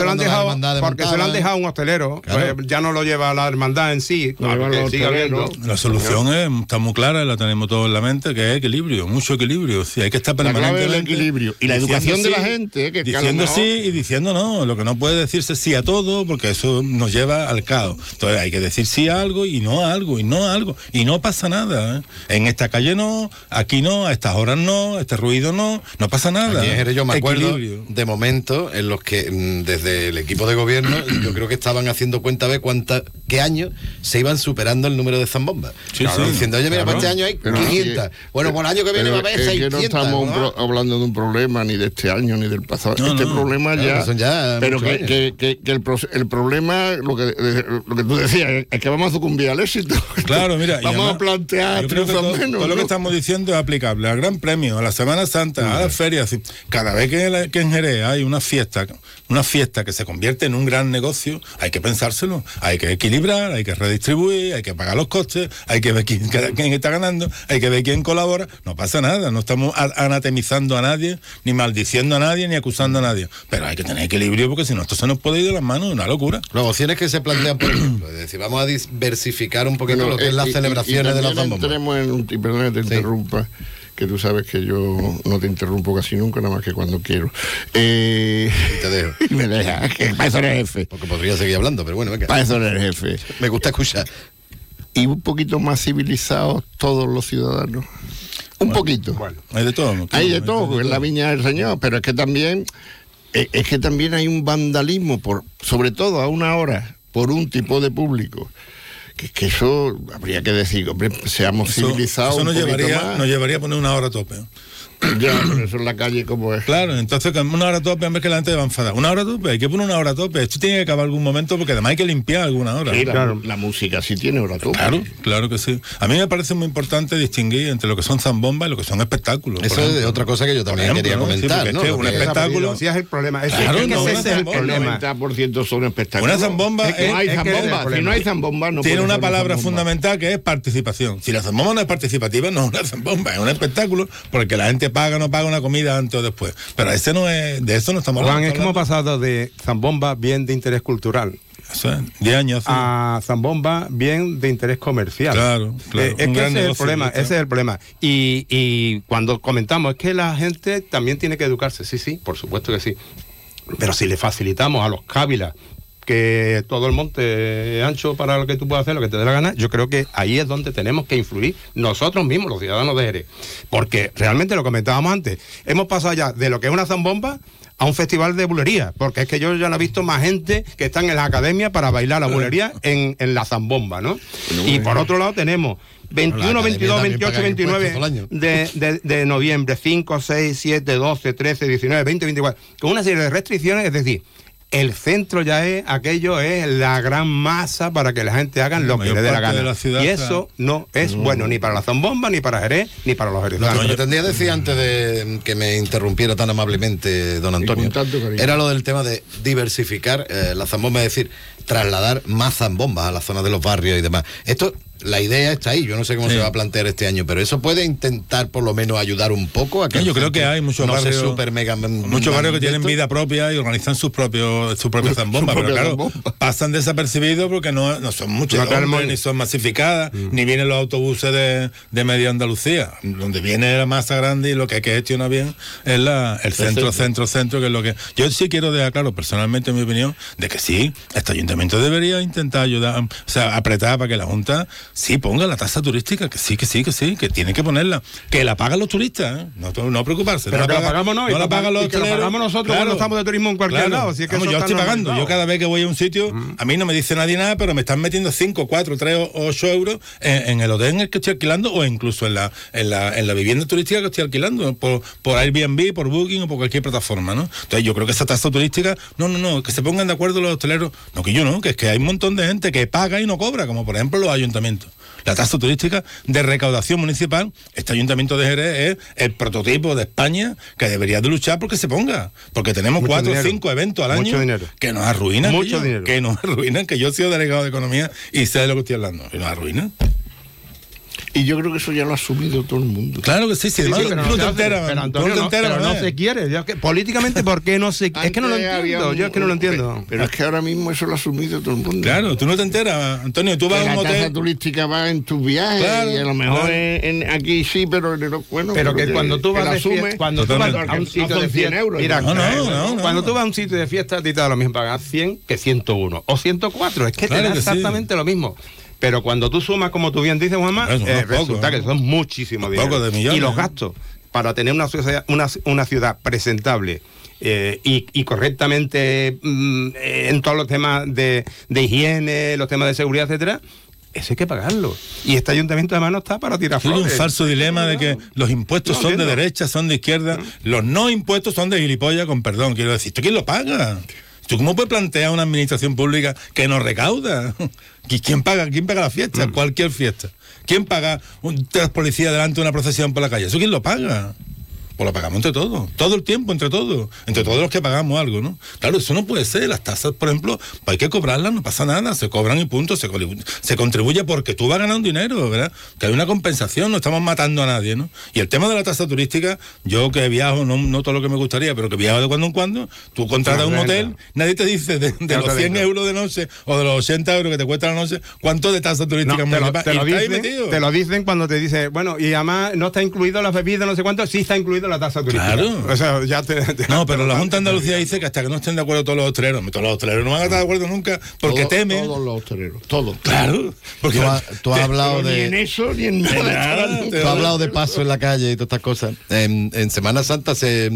a un hostelero, claro. Ya no lo lleva la hermandad en sí. La solución está muy clara, la tenemos todos en la mente, que es equilibrio, mucho equilibrio. Sí, hay que estar permanentemente. La clave es el equilibrio y la educación de la gente. Diciendo sí y diciendo no. Lo que no puede decirse sí a todo, porque eso nos lleva al caos. Entonces hay que decir sí a algo y no a algo, y no pasa nada, ¿eh? En esta calle no, aquí no, a estas horas no, este ruido no pasa nada. Yo me acuerdo de momentos en los que desde el equipo de gobierno yo creo que estaban haciendo cuenta de qué años se iban superando el número de zambombas. Diciendo, oye, mira, para este año hay 500. Bueno, por el año que viene va a haber 600. No estamos hablando de un problema ni de este año ni del pasado. Problema pero que el problema, lo que tú decías, es que vamos a sucumbir al éxito. Claro, mira. Vamos a plantear todo lo que estamos diciendo es aplicable al Gran Premio, a la Semana Santa, a las ferias. Cada vez que en Jerez hay una fiesta que se convierte en un gran negocio, hay que pensárselo, hay que equilibrar, hay que redistribuir, hay que pagar los costes, hay que ver quién está ganando, hay que ver quién colabora. No pasa nada, no estamos anatemizando a nadie, ni maldiciendo a nadie, ni acusando a nadie. Pero hay que tener equilibrio, porque si no, esto se nos puede ir de las manos, una locura. Las opciones que se plantean, por ejemplo, es decir, vamos a diversificar un poquito lo que es las celebraciones de las zambombas. Tenemos perdón que te interrumpa, que tú sabes que yo no te interrumpo casi nunca, nada más que cuando quiero. Y te dejo. Y me dejas, que para eso eres jefe. Porque podría seguir hablando, pero bueno, venga. Para eso eres jefe. Me gusta escuchar. Y un poquito más civilizados todos los ciudadanos. Un poquito. Bueno, hay de todo. Hay de todo en la viña del Señor, pero es que también hay un vandalismo, sobre todo a una hora, por un tipo de público. Que eso habría que decir, hombre, seamos civilizados. Eso nos llevaría a poner una hora a tope. Ya, pero eso en la calle como es. Claro, entonces una hora a tope, en vez que la gente va a enfadar. Una hora a tope, hay que poner una hora a tope. Esto tiene que acabar algún momento porque además hay que limpiar alguna hora. Sí, claro. La música sí tiene hora a tope. Claro que sí. A mí me parece muy importante distinguir entre lo que son zambombas y lo que son espectáculos. Eso es otra cosa que yo también quería comentar, sí, ¿no? Un espectáculo. Sí, es el problema. Ese es el problema. El 90% son espectáculos. Una zambomba si no hay zambomba no tiene una palabra fundamental que es participación. Si la zambomba no es participativa, no es una zambomba, es un espectáculo porque la gente paga o no paga una comida antes o después. Pero ese no es, de eso no estamos hablando. Juan, es que hemos pasado de zambomba bien de interés cultural. Eso es, 10 años. A zambomba bien de interés comercial. Claro. Es que ese es el problema. Y cuando comentamos, es que la gente también tiene que educarse. Sí, por supuesto que sí. Pero si le facilitamos a los cávilas que todo el monte ancho para lo que tú puedas hacer, lo que te dé la gana, yo creo que ahí es donde tenemos que influir nosotros mismos, los ciudadanos de Jerez. Porque realmente lo comentábamos antes, hemos pasado ya de lo que es una zambomba a un festival de bulería, porque es que yo ya no he visto más gente que están en la academia para bailar la bulería en la zambomba, ¿no? Y por otro lado tenemos 21, 22, 28, 29 de noviembre, 5, 6, 7, 12, 13, 19, 20, 24, con una serie de restricciones, es decir, el centro ya es la gran masa para que la gente haga lo que le dé la gana. Y eso no es bueno ni para la zambomba, ni para Jerez, ni para los jerezanos. Lo que pretendía decir antes de que me interrumpiera tan amablemente don Antonio, era lo del tema de diversificar la zambomba, es decir, trasladar más zambombas a la zona de los barrios y demás. Esto, la idea está ahí, yo no sé cómo se va a plantear este año, pero eso puede intentar por lo menos ayudar un poco a que yo creo que hay muchos barrios muchos barrios que tienen vida propia y organizan sus propias zambombas, pero claro, pasan desapercibidos porque no son muchos hombres, ni son masificadas, ni vienen los autobuses de media Andalucía, donde viene la masa grande y lo que hay que gestionar bien es el centro, que es lo que yo sí quiero dejar claro personalmente, en mi opinión, de que sí, este ayuntamiento debería intentar ayudar, o sea, apretar para que la Junta sí ponga la tasa turística, que sí, que tiene que ponerla, que la pagan los turistas, no preocuparse. Pero no la pagamos no la pagan los hosteleros, que la pagamos nosotros cuando estamos de turismo en cualquier lado. Si es que yo estoy pagando, yo cada vez que voy a un sitio, a mí no me dice nadie nada, pero me están metiendo 5, 4, 3 o 8 euros en el hotel en el que estoy alquilando o incluso en la vivienda turística que estoy alquilando, por Airbnb, por Booking o por cualquier plataforma, ¿no? Entonces yo creo que esa tasa turística, no, que se pongan de acuerdo los hosteleros, que es que hay un montón de gente que paga y no cobra, como por ejemplo los ayuntamientos. La tasa turística de recaudación municipal, este ayuntamiento de Jerez es el prototipo de España que debería de luchar porque se ponga, porque tenemos 4 o 5 eventos al año que nos arruinan, que yo he sido delegado de economía y sé de lo que estoy hablando, que nos arruinan. Y yo creo que eso ya lo ha asumido todo el mundo. Claro que sí, además tú te enteras. Pero Antonio, no se quiere. Políticamente, ¿por qué no se quiere? Es que no lo entiendo, yo es que no lo entiendo. Pero es que ahora mismo eso lo ha asumido todo el mundo. Claro, tú no te enteras, Antonio, tú vas a un hotel. La tasa turística va en tus viajes, y a lo mejor aquí sí, pero bueno. Pero que cuando tú vas a un sitio de fiesta, mira, cuando tú vas a un sitio de fiesta, a ti te da lo mismo pagar 100 que 101 o 104, es que te da exactamente lo mismo. Pero cuando tú sumas, como tú bien dices, Juanma, resulta que son muchísimos dinero. Y los gastos para tener una ciudad presentable y correctamente en todos los temas de higiene, los temas de seguridad, etcétera, eso hay que pagarlo. Y este ayuntamiento además no está para tirar flores. Hay un falso dilema de que los impuestos son de derecha, son de izquierda, los no impuestos son de gilipollas, con perdón, quiero decir. ¿Tú quién lo paga? ¿Tú cómo puedes plantear una administración pública que no recauda? ¿Quién paga la fiesta? Cualquier fiesta. ¿Quién paga un policía delante de una procesión por la calle? ¿Eso quién lo paga? pues lo pagamos entre todos, todo el tiempo, entre todos los que pagamos algo, ¿no? Claro, eso no puede ser. Las tasas, por ejemplo, pues hay que cobrarlas, no pasa nada, se cobran y punto, se contribuye porque tú vas ganando dinero, ¿verdad? Que hay una compensación, no estamos matando a nadie, ¿no? Y el tema de la tasa turística, yo que viajo, no todo lo que me gustaría, pero que viajo de cuando en cuando, tú contratas un hotel, nadie te dice de los 100 euros de noche o de los 80 euros que te cuesta la noche, ¿cuánto de tasa turística te lo dicen cuando te dice, bueno, y además no está incluido las bebidas, no sé cuánto, sí está incluido la tasa turística. Claro. O sea, no, pero la Junta de Andalucía dice que hasta que no estén de acuerdo todos los hosteleros no van a estar de acuerdo nunca, porque temen. Todos los hosteleros, todos. Claro. Porque tú has hablado ni en eso, ni en nada. Tú has hablado de paso en la calle y todas estas cosas. En Semana Santa se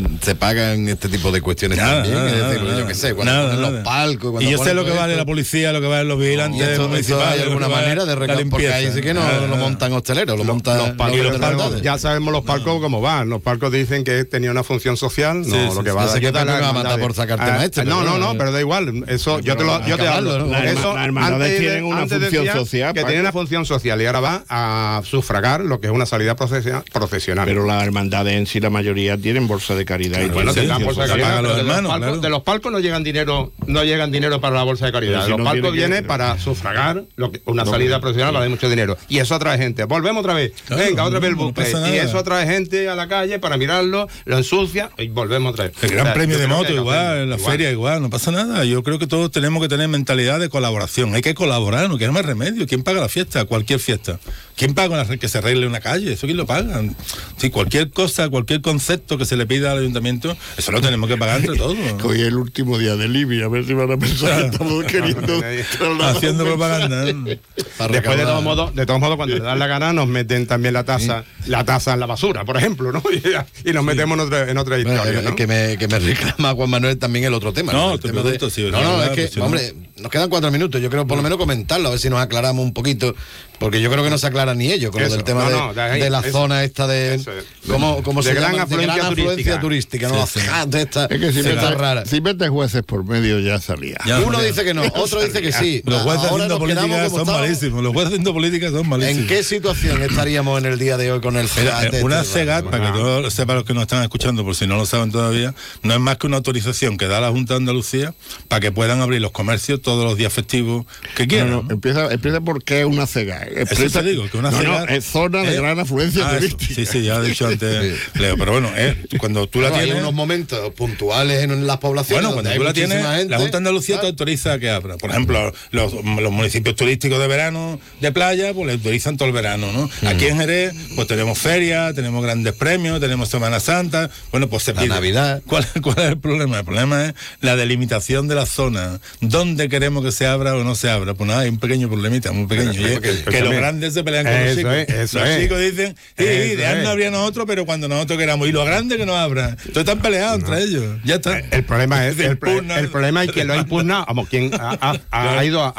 pagan este tipo de cuestiones también. Yo qué sé, cuando ponen los palcos. Y yo sé lo que vale la policía, lo que valen los vigilantes municipales. ¿Hay alguna manera de recaudar? Porque ahí sí que no lo montan hosteleros, lo montan los palcos. Ya sabemos los palcos cómo van. Los palcos dicen que tenía una función social, lo que va a que te van a matar por sacarte maestro. No, pero da igual. Eso yo te hablo. Las hermandades tienen una función social. Que tienen una función social y ahora va a sufragar lo que es una salida procesional. Pero las hermandades en sí, la mayoría tienen bolsa de caridad. Bueno, tendrán bolsa de caridad. De los palcos no llegan dinero para la bolsa de caridad. Los palcos vienen para sufragar una salida procesional, vale mucho dinero. Y eso atrae gente. Volvemos otra vez. Venga, otra vez el buffet. Y eso atrae gente a la calle para mirarlo, lo ensucia y volvemos otra vez. El Gran Premio de Moto igual, la feria igual, no pasa nada. Yo creo que todos tenemos que tener mentalidad de colaboración. Hay que colaborar, no queda más remedio. ¿Quién paga la fiesta? Cualquier fiesta. ¿Quién paga que se arregle una calle? ¿Eso quién lo paga? Sí, cualquier cosa, cualquier concepto que se le pida al ayuntamiento, eso lo tenemos que pagar entre todos. Hoy es el último día de Libia, a ver si van a pensar que estamos queriendo haciendo propaganda. Después de todos modos, cuando le dan la gana, nos meten también la taza en la basura, por ejemplo, ¿no? Y nos metemos en otra historia, ¿no? Que me reclama Juan Manuel también el otro tema. No, te pregunto, es que, hombre, nos quedan 4 minutos, yo creo por lo menos comentarlo, a ver si nos aclaramos un poquito, porque yo creo que no se aclara ni ellos con lo del tema de la zona esta de cómo se llama, de gran afluencia turística, ¿no? Es que si metes jueces por medio ya salía. Uno dice que no, otro dice que sí. Los jueces haciendo política son malísimos. Los jueces haciendo política son malísimos. ¿En qué situación estaríamos en el día de hoy con el CEGAT? Una CEGAT, para que todos sepan los que nos están escuchando, por si no lo saben todavía, no es más que una autorización que da la Junta de Andalucía para que puedan abrir los comercios todos los días festivos que quieran. Empieza por qué es una CEGAT. Eso te digo, que una CEGAT es zona de gran afluencia turística. Sí, ya he dicho antes, Leo, pero bueno, cuando tú la tienes... Hay unos momentos puntuales en las poblaciones. Bueno, cuando tú la tienes, la Junta de Andalucía te autoriza a que abra. Por ejemplo, los municipios turísticos de verano, de playa, pues le autorizan todo el verano, ¿no? Aquí en Jerez, pues tenemos ferias, tenemos grandes premios, tenemos Semana Santa, bueno, pues se pide. La Navidad. ¿Cuál es el problema? El problema es la delimitación de la zona. ¿Dónde queremos que se abra o no se abra? Pues nada, hay un pequeño problemita, muy pequeño. Que los grandes se pelean con los chicos. Los chicos dicen, no habría nosotros, pero cuando nosotros queramos. Y los grandes que no abran. Entonces están peleados entre ellos. Ya está. El problema es quien lo ha impugnado, vamos, quien ha ido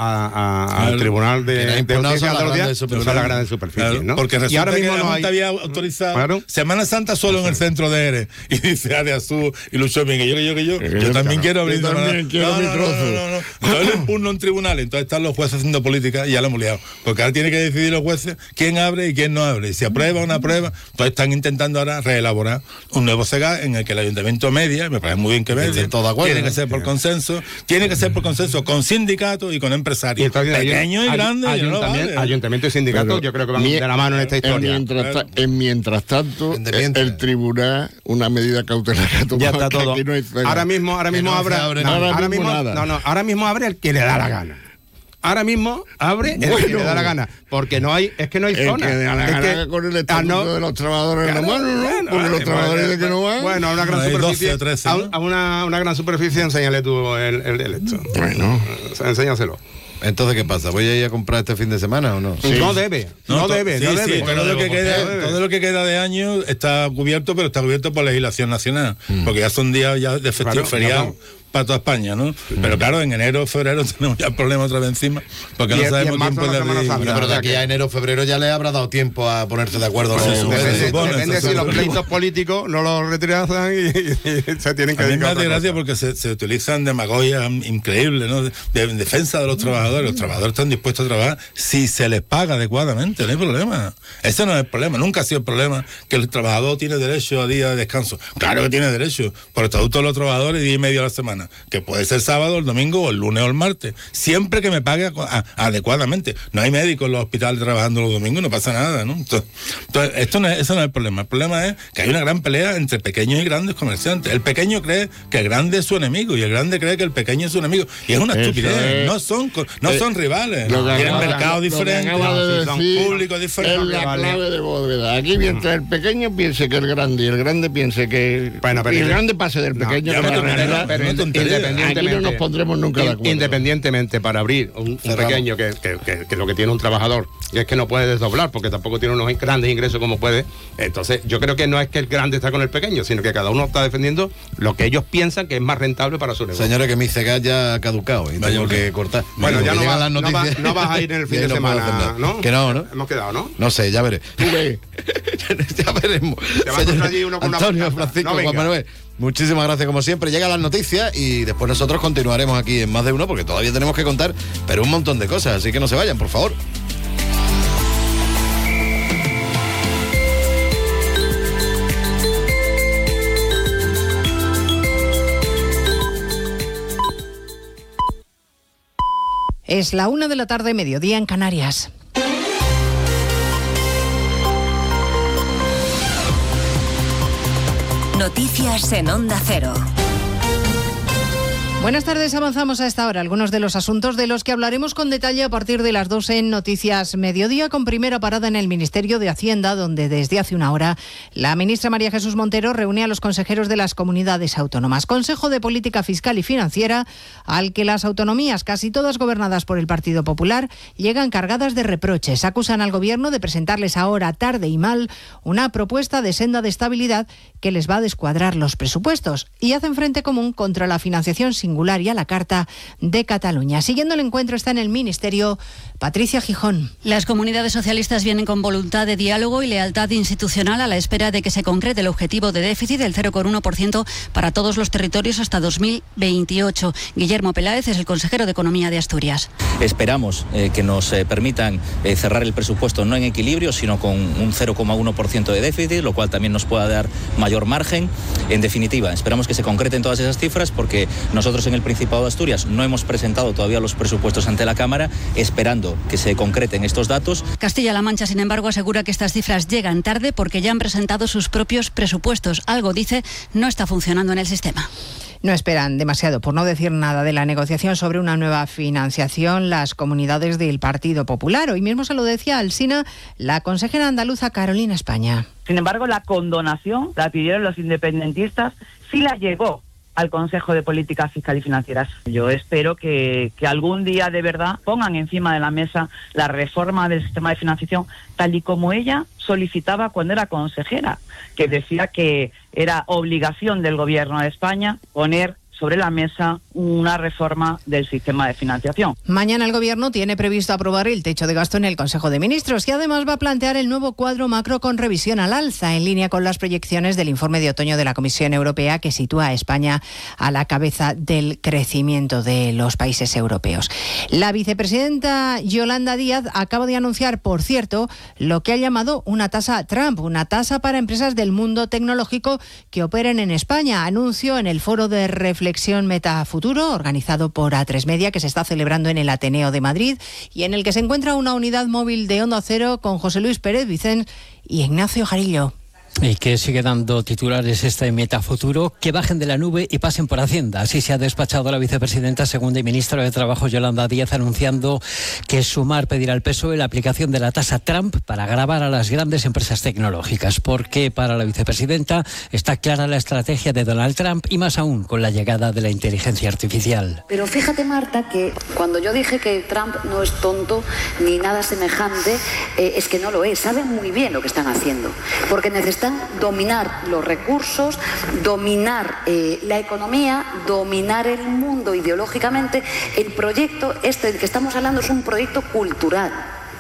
al tribunal de justicia de Andalucía, son las grandes superficies, ¿no? Porque resulta y ahora mismo que la Junta había autorizado Semana Santa solo en el centro de Eres. Y dice Área Azul y Lucho Miguel, yo también quiero abrir. Yo también quiero mi trozo. Yo lo impugno en tribunal, entonces están los jueces haciendo política y ya lo hemos liado. Porque ahora tienen que decidir los jueces quién abre y quién no abre. Y si aprueba o no aprueba, entonces están intentando ahora reelaborar un nuevo CEGAT en el que el ayuntamiento media, me parece muy bien que media, tiene que ser por consenso, con sindicatos y con empresarios, pequeños y grandes. Ayuntamiento y sindicatos, yo creo que van de la mano en esta historia. Mientras tanto, el tribunal, una medida cautelar que ha tomado, ya está todo. Ahora mismo abre el que le da la gana. Ahora mismo abre el que le da la gana, porque no hay zona. Que le da la gana con el estatuto de los trabajadores en la mano, ¿no? Porque los trabajadores dicen que no van. Bueno, a una gran superficie, 12 o 13, ¿no? a una gran superficie, enséñale tú el esto. Bueno, enséñaselo. Entonces, ¿qué pasa? ¿Voy a ir a comprar este fin de semana o no? Sí. No debe. Sí, todo lo que queda de año está cubierto, pero está cubierto por legislación nacional, porque ya son días ya de festivo feriado. para toda España, ¿no? Pero claro, en enero, febrero tenemos ya el problema otra vez encima, porque no sabemos quién puede abrir. Pero de aquí a enero, febrero ya le habrá dado tiempo a ponerse de acuerdo. Depende si los pleitos políticos no los retrasan y se tienen que dedicar. A mí me hace gracia porque se utilizan demagogias increíbles, ¿no? En defensa de los trabajadores. Los trabajadores están dispuestos a trabajar si se les paga adecuadamente, no hay problema. Ese no es el problema, nunca ha sido el problema que el trabajador tiene derecho a día de descanso. Claro que tiene derecho, por estatuto de los trabajadores, 10 y medio a la semana, que puede ser sábado, el domingo, o el lunes o el martes, siempre que me pague adecuadamente. No hay médicos en los hospitales trabajando los domingos, no pasa nada, ¿no? Entonces eso no es el problema. El problema es que hay una gran pelea entre pequeños y grandes comerciantes. El pequeño cree que el grande es su enemigo y el grande cree que el pequeño es su enemigo. Y es una estupidez. No son rivales. Tienen mercados diferentes, son públicos diferentes. Es la clave de Bóveda. Aquí mientras el pequeño piense que el grande y el grande piense que... y el grande pase del pequeño. Pero independientemente, aquí no nos pondremos nunca de acuerdo. Independientemente, para abrir un pequeño que lo que tiene un trabajador, es que no puede desdoblar, porque tampoco tiene unos grandes ingresos como puede. Entonces, yo creo que no es que el grande está con el pequeño, sino que cada uno está defendiendo lo que ellos piensan que es más rentable para su negocio. Señores, que mi cegas ya ha caducado y tengo que cortar. Bueno, ya no vas a ir en el fin de semana, ¿no? Que no. Hemos quedado, ¿no? No sé, ya veré. Ya veremos. Allí uno con Antonio, Francisco, Juan Manuel, muchísimas gracias como siempre. Llegan las noticias y después nosotros continuaremos aquí en Más de Uno, porque todavía tenemos que contar, pero un montón de cosas, así que no se vayan, por favor. Es la 1 de la tarde, mediodía en Canarias. Noticias en Onda Cero. Buenas tardes, avanzamos a esta hora algunos de los asuntos de los que hablaremos con detalle a partir de las 12 en Noticias Mediodía, con primera parada en el Ministerio de Hacienda, donde desde hace una hora la ministra María Jesús Montero reúne a los consejeros de las comunidades autónomas. Consejo de Política Fiscal y Financiera al que las autonomías, casi todas gobernadas por el Partido Popular, llegan cargadas de reproches. Acusan al Gobierno de presentarles ahora, tarde y mal, una propuesta de senda de estabilidad que les va a descuadrar los presupuestos, y hacen frente común contra la financiación singular y a la Carta de Cataluña. Siguiendo el encuentro está en el Ministerio Patricia Gijón. Las comunidades socialistas vienen con voluntad de diálogo y lealtad institucional a la espera de que se concrete el objetivo de déficit del 0,1% para todos los territorios hasta 2028. Guillermo Peláez es el consejero de Economía de Asturias. Esperamos que nos permitan cerrar el presupuesto no en equilibrio, sino con un 0,1% de déficit, lo cual también nos pueda dar mayor margen. En definitiva, esperamos que se concreten todas esas cifras, porque nosotros en el Principado de Asturias no hemos presentado todavía los presupuestos ante la Cámara, esperando que se concreten estos datos. Castilla-La Mancha, sin embargo, asegura que estas cifras llegan tarde porque ya han presentado sus propios presupuestos. Algo, dice, no está funcionando en el sistema. No esperan demasiado, por no decir nada, de la negociación sobre una nueva financiación las comunidades del Partido Popular. Hoy mismo se lo decía Alsina la consejera andaluza Carolina España. Sin embargo, la condonación la pidieron los independentistas, sí la llegó al Consejo de Política Fiscal y Financieras. Yo espero que algún día de verdad pongan encima de la mesa la reforma del sistema de financiación tal y como ella solicitaba cuando era consejera, que decía que era obligación del Gobierno de España poner sobre la mesa una reforma del sistema de financiación. Mañana el Gobierno tiene previsto aprobar el techo de gasto en el Consejo de Ministros y además va a plantear el nuevo cuadro macro con revisión al alza, en línea con las proyecciones del informe de otoño de la Comisión Europea, que sitúa a España a la cabeza del crecimiento de los países europeos. La vicepresidenta Yolanda Díaz acaba de anunciar, por cierto, lo que ha llamado una tasa Trump, una tasa para empresas del mundo tecnológico que operen en España. Anuncio en el foro de reflexión Metafuturo, organizado por A3 Media, que se está celebrando en el Ateneo de Madrid y en el que se encuentra una unidad móvil de Onda Cero con José Luis Pérez Vicens y Ignacio Jarillo. Y que sigue dando titulares este Metafuturo, que bajen de la nube y pasen por Hacienda. Así se ha despachado la vicepresidenta segunda y ministra de Trabajo Yolanda Díaz, anunciando que Sumar pedirá al PSOE la aplicación de la tasa Trump para gravar a las grandes empresas tecnológicas, porque para la vicepresidenta está clara la estrategia de Donald Trump, y más aún con la llegada de la inteligencia artificial. Pero fíjate, Marta, que cuando yo dije que Trump no es tonto ni nada semejante, es que no lo es. Saben muy bien lo que están haciendo, porque necesitan están dominar los recursos, dominar la economía, dominar el mundo ideológicamente. El proyecto del que estamos hablando es un proyecto cultural.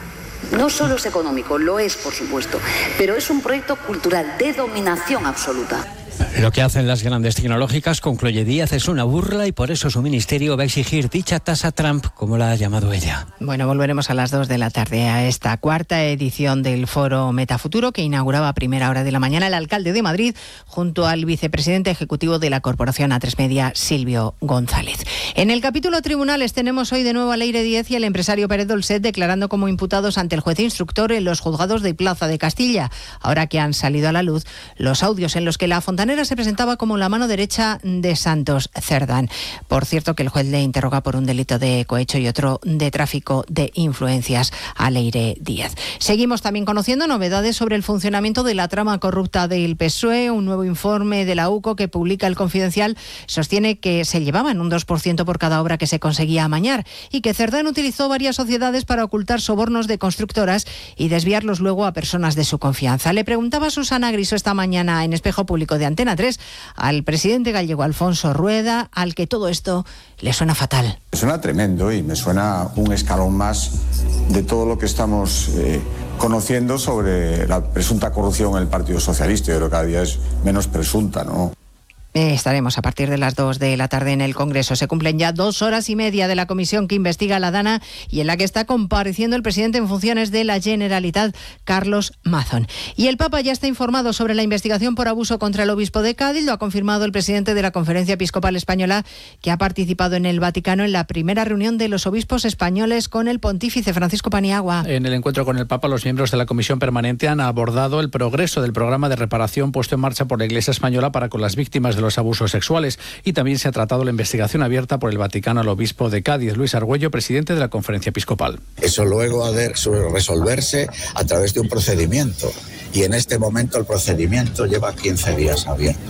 No solo es económico, lo es por supuesto, pero es un proyecto cultural de dominación absoluta. Lo que hacen las grandes tecnológicas, concluye Díaz, es una burla y por eso su ministerio va a exigir dicha tasa a Trump, como la ha llamado ella. Bueno, volveremos a las 2 de la tarde a esta cuarta edición del Foro Metafuturo que inauguraba a primera hora de la mañana el alcalde de Madrid junto al vicepresidente ejecutivo de la Corporación A3 Media, Silvio González. En el capítulo tribunales tenemos hoy de nuevo a Leire Díez y al empresario Pérez Dolcet declarando como imputados ante el juez instructor en los juzgados de Plaza de Castilla, ahora que han salido a la luz los audios en los que la fontanera se presentaba como la mano derecha de Santos Cerdán. Por cierto, que el juez le interroga por un delito de cohecho y otro de tráfico de influencias a Leire Díez. Seguimos también conociendo novedades sobre el funcionamiento de la trama corrupta del PSOE. Un nuevo informe de la UCO que publica El Confidencial sostiene que se llevaban un 2% por cada obra que se conseguía amañar y que Cerdán utilizó varias sociedades para ocultar sobornos de constructoras y desviarlos luego a personas de su confianza. Le preguntaba a Susana Griso esta mañana en Espejo Público de Antena 3 al presidente gallego Alfonso Rueda, al que todo esto le suena fatal. Me suena tremendo y me suena un escalón más de todo lo que estamos conociendo sobre la presunta corrupción en el Partido Socialista. Yo creo que cada día es menos presunta, ¿no? Estaremos a partir de las 2 de la tarde en el Congreso. Se cumplen ya 2 horas y media de la comisión que investiga la Dana y en la que está compareciendo el presidente en funciones de la Generalitat, Carlos Mazón. Y el Papa ya está informado sobre la investigación por abuso contra el obispo de Cádiz. Lo ha confirmado el presidente de la Conferencia Episcopal Española, que ha participado en el Vaticano en la primera reunión de los obispos españoles con el pontífice Francisco Paniagua. En el encuentro con el Papa, los miembros de la comisión permanente han abordado el progreso del programa de reparación puesto en marcha por la Iglesia Española para con las víctimas de los abusos sexuales y también se ha tratado la investigación abierta por el Vaticano al obispo de Cádiz, Luis Argüello, presidente de la Conferencia Episcopal. Eso luego ha de resolverse a través de un procedimiento y en este momento el procedimiento lleva 15 días abierto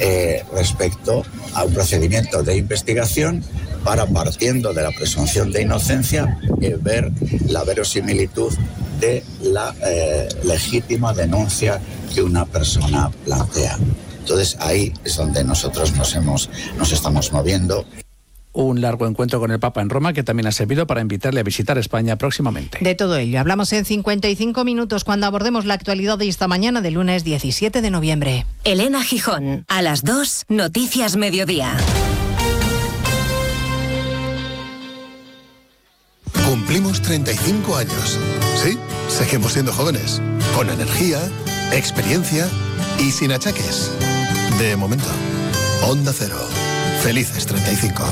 respecto a un procedimiento de investigación para, partiendo de la presunción de inocencia, ver la verosimilitud de la legítima denuncia que una persona plantea. Entonces ahí es donde nosotros nos estamos moviendo. Un largo encuentro con el Papa en Roma que también ha servido para invitarle a visitar España próximamente. De todo ello hablamos en 55 minutos cuando abordemos la actualidad de esta mañana de lunes 17 de noviembre. Elena Gijón, a las 2, Noticias Mediodía. Cumplimos 35 años. Sí, seguimos siendo jóvenes. Con energía, experiencia y sin achaques. De momento, Onda Cero. Felices 35.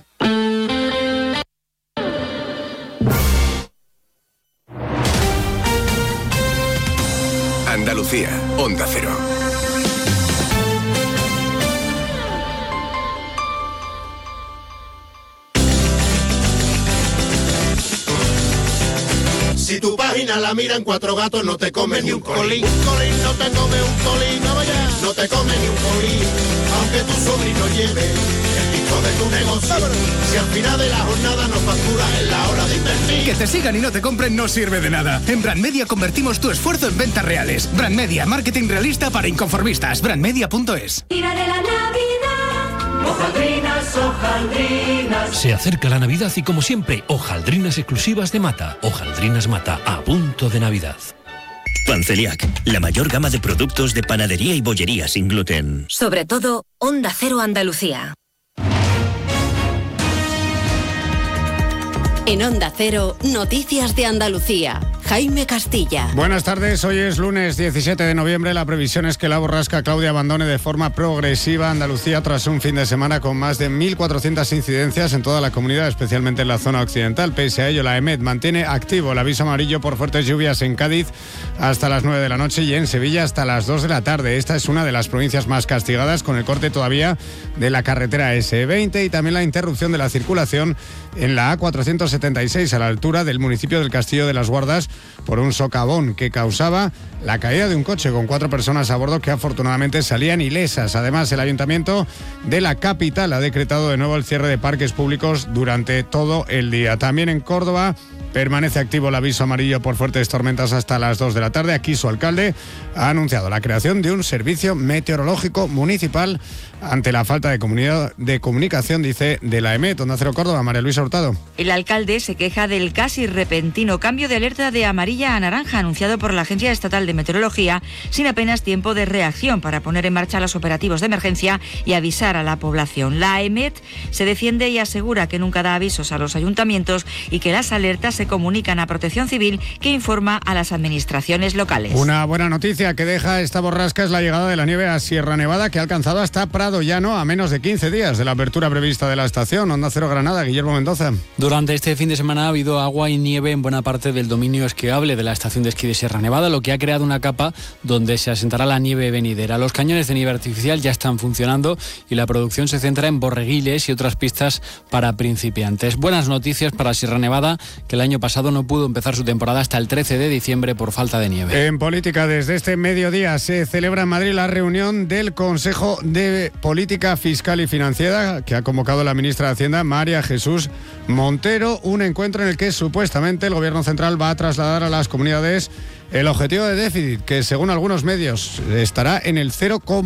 Andalucía, Onda Cero. Si tu página la miran 4 gatos, no te come ni un colín. Colín no te come un colín, no vaya, no te come ni un colín. Aunque tu sobrino lleve el disco de tu negocio. Si al final de la jornada no facturas en la hora de invertir. Que te sigan y no te compren no sirve de nada. En Brand Media convertimos tu esfuerzo en ventas reales. Brand Media, marketing realista para inconformistas. Brandmedia.es. Tira de la Navidad. Hojaldrinas, hojaldrinas. Se acerca la Navidad y como siempre, hojaldrinas exclusivas de Mata. Hojaldrinas Mata, a punto de Navidad. Panceliac, la mayor gama de productos de panadería y bollería sin gluten. Sobre todo, Onda Cero Andalucía. En Onda Cero, Noticias de Andalucía. Jaime Castilla. Buenas tardes, hoy es lunes 17 de noviembre. La previsión es que la borrasca Claudia abandone de forma progresiva Andalucía tras un fin de semana con más de 1.400 incidencias en toda la comunidad, especialmente en la zona occidental. Pese a ello, la EMET mantiene activo el aviso amarillo por fuertes lluvias en Cádiz hasta las 9 de la noche y en Sevilla hasta las 2 de la tarde. Esta es una de las provincias más castigadas, con el corte todavía de la carretera S20 y también la interrupción de la circulación en la A476 a la altura del municipio del Castillo de las Guardas por un socavón que causaba la caída de un coche con 4 personas a bordo que afortunadamente salían ilesas. Además, el Ayuntamiento de la capital ha decretado de nuevo el cierre de parques públicos durante todo el día. También en Córdoba permanece activo el aviso amarillo por fuertes tormentas hasta las 2 de la tarde. Aquí su alcalde ha anunciado la creación de un servicio meteorológico municipal ante la falta de comunicación, dice, de la EMET. Onda Cero Córdoba, María Luisa Hurtado. El alcalde se queja del casi repentino cambio de alerta de amarilla a naranja anunciado por la Agencia Estatal de Meteorología, sin apenas tiempo de reacción para poner en marcha los operativos de emergencia y avisar a la población. La EMET se defiende y asegura que nunca da avisos a los ayuntamientos y que las alertas se comunican a Protección Civil, que informa a las administraciones locales. Una buena noticia que deja esta borrasca es la llegada de la nieve a Sierra Nevada, que ha alcanzado hasta Prado Llano a menos de 15 días de la apertura prevista de la estación. Onda Cero Granada, Guillermo Mendoza. Durante este fin de semana ha habido agua y nieve en buena parte del dominio esquiable de la estación de esquí de Sierra Nevada, lo que ha creado una capa donde se asentará la nieve venidera. Los cañones de nieve artificial ya están funcionando y la producción se centra en borreguiles y otras pistas para principiantes. Buenas noticias para Sierra Nevada, que el año pasado no pudo empezar su temporada hasta el 13 de diciembre por falta de nieve. En política, desde este mediodía se celebra en Madrid la reunión del Consejo de Política Fiscal y Financiera que ha convocado la ministra de Hacienda, María Jesús Montero, un encuentro en el que supuestamente el Gobierno central va a trasladar a las comunidades el objetivo de déficit, que según algunos medios estará en el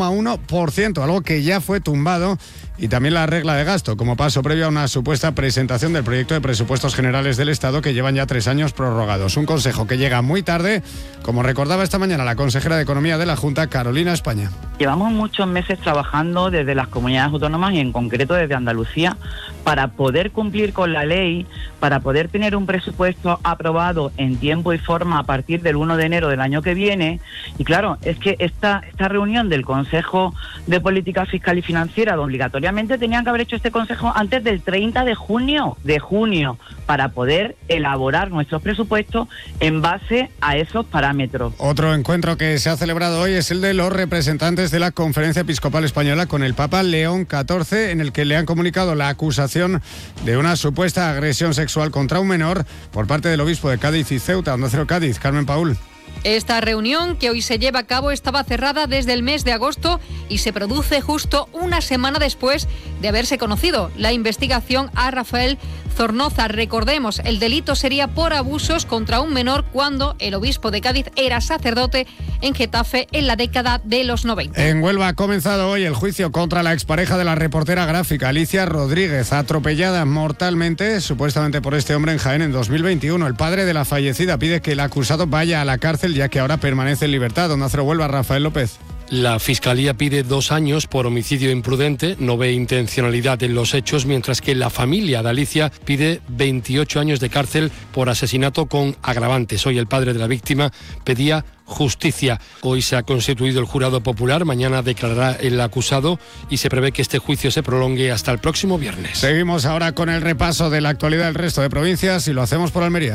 0,1%, algo que ya fue tumbado, y también la regla de gasto, como paso previo a una supuesta presentación del proyecto de presupuestos generales del Estado, que llevan ya 3 años prorrogados. Un consejo que llega muy tarde, como recordaba esta mañana la consejera de Economía de la Junta, Carolina España. Llevamos muchos meses trabajando desde las comunidades autónomas y en concreto desde Andalucía para poder cumplir con la ley, para poder tener un presupuesto aprobado en tiempo y forma a partir del 1 de enero del año que viene. Y claro, es que esta reunión del Consejo de Política Fiscal y Financiera, obligatoriamente tenían que haber hecho este consejo antes del 30 de junio, para poder elaborar nuestros presupuestos en base a esos parámetros. Otro encuentro que se ha celebrado hoy es el de los representantes de la Conferencia Episcopal Española con el Papa León XIV, en el que le han comunicado la acusación de una supuesta agresión sexual contra un menor por parte del obispo de Cádiz y Ceuta. Onda Cero Cádiz, Carmen Paúl. Esta reunión, que hoy se lleva a cabo, estaba cerrada desde el mes de agosto y se produce justo una semana después de haberse conocido la investigación a Rafael Zornoza. Recordemos, el delito sería por abusos contra un menor cuando el obispo de Cádiz era sacerdote en Getafe en la década de los 90. En Huelva ha comenzado hoy el juicio contra la expareja de la reportera gráfica Alicia Rodríguez, atropellada mortalmente, supuestamente por este hombre en Jaén en 2021. El padre de la fallecida pide que el acusado vaya a la cárcel, ya que ahora permanece en libertad. Onda Cero Huelva, Rafael López. La Fiscalía pide 2 años por homicidio imprudente, no ve intencionalidad en los hechos, mientras que la familia de Alicia pide 28 años de cárcel por asesinato con agravantes. Hoy el padre de la víctima pedía justicia. Hoy se ha constituido el jurado popular, mañana declarará el acusado y se prevé que este juicio se prolongue hasta el próximo viernes. Seguimos ahora con el repaso de la actualidad del resto de provincias y lo hacemos por Almería.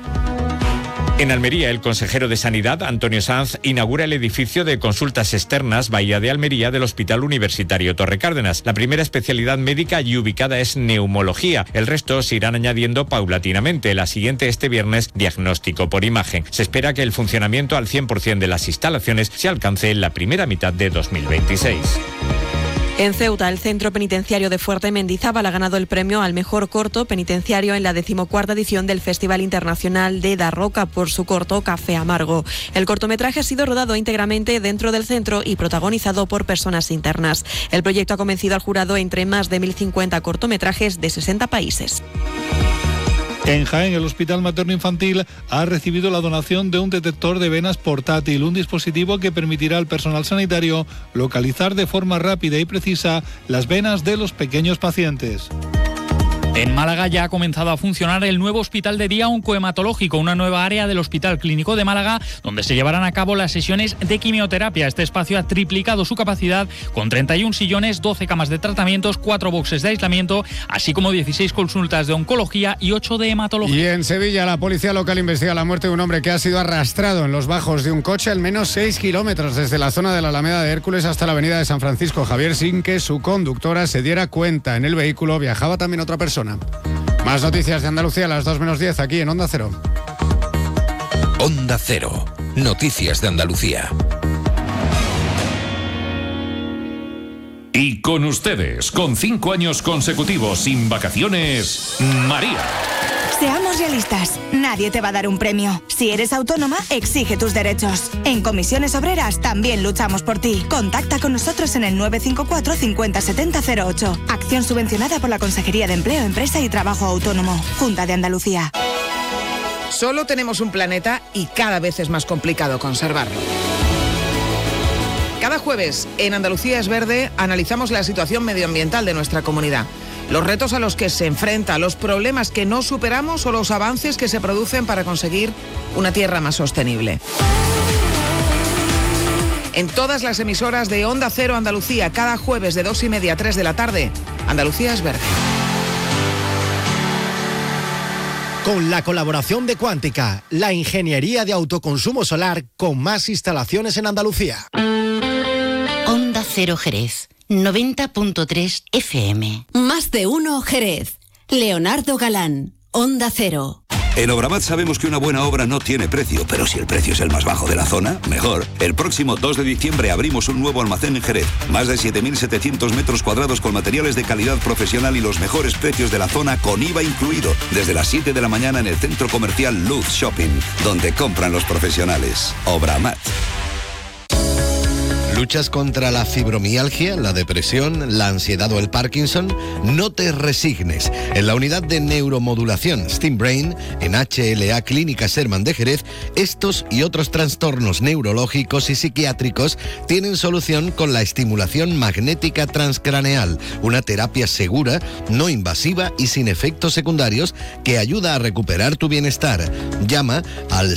En Almería, el consejero de Sanidad, Antonio Sanz, inaugura el edificio de consultas externas Bahía de Almería del Hospital Universitario Torre Cárdenas. La primera especialidad médica allí ubicada es neumología. El resto se irán añadiendo paulatinamente. La siguiente este viernes, diagnóstico por imagen. Se espera que el funcionamiento al 100% de las instalaciones se alcance en la primera mitad de 2026. En Ceuta, el Centro Penitenciario de Fuerte Mendizábal ha ganado el premio al mejor corto penitenciario en la 14ª edición del Festival Internacional de Darroca por su corto Café Amargo. El cortometraje ha sido rodado íntegramente dentro del centro y protagonizado por personas internas. El proyecto ha convencido al jurado entre más de 1.050 cortometrajes de 60 países. En Jaén, el Hospital Materno Infantil ha recibido la donación de un detector de venas portátil, un dispositivo que permitirá al personal sanitario localizar de forma rápida y precisa las venas de los pequeños pacientes. En Málaga ya ha comenzado a funcionar el nuevo hospital de día oncohematológico, una nueva área del Hospital Clínico de Málaga, donde se llevarán a cabo las sesiones de quimioterapia. Este espacio ha triplicado su capacidad con 31 sillones, 12 camas de tratamientos, 4 boxes de aislamiento, así como 16 consultas de oncología y 8 de hematología. Y en Sevilla, la policía local investiga la muerte de un hombre que ha sido arrastrado en los bajos de un coche al menos 6 kilómetros desde la zona de la Alameda de Hércules hasta la avenida de San Francisco Javier, sin que su conductora se diera cuenta. En el vehículo viajaba también otra persona. Más noticias de Andalucía a las 2:10 aquí en Onda Cero. Onda Cero. Noticias de Andalucía. Y con ustedes, con 5 años consecutivos sin vacaciones, María. Seamos realistas, nadie te va a dar un premio. Si eres autónoma, exige tus derechos. En Comisiones Obreras también luchamos por ti. Contacta con nosotros en el 954 50 70 08. Acción subvencionada por la Consejería de Empleo, Empresa y Trabajo Autónomo. Junta de Andalucía. Solo tenemos un planeta y cada vez es más complicado conservarlo. Cada jueves en Andalucía es Verde analizamos la situación medioambiental de nuestra comunidad. Los retos a los que se enfrenta, los problemas que no superamos o los avances que se producen para conseguir una tierra más sostenible. En todas las emisoras de Onda Cero Andalucía, cada jueves de 2:30 a 3 de la tarde, Andalucía es Verde. Con la colaboración de Cuántica, la ingeniería de autoconsumo solar con más instalaciones en Andalucía. Onda Cero Jerez, 90.3 FM. Más de uno Jerez. Leonardo Galán, Onda Cero. En Obramat sabemos que una buena obra no tiene precio, pero si el precio es el más bajo de la zona, mejor. El próximo 2 de diciembre abrimos un nuevo almacén en Jerez. Más de 7.700 metros cuadrados con materiales de calidad profesional y los mejores precios de la zona con IVA incluido. Desde las 7 de la mañana en el centro comercial Luz Shopping, donde compran los profesionales. Obramat. ¿Luchas contra la fibromialgia, la depresión, la ansiedad o el Parkinson? No te resignes. En la unidad de neuromodulación Steam Brain, en HLA Clínica Sherman de Jerez, estos y otros trastornos neurológicos y psiquiátricos tienen solución con la estimulación magnética transcraneal, una terapia segura, no invasiva y sin efectos secundarios que ayuda a recuperar tu bienestar. Llama al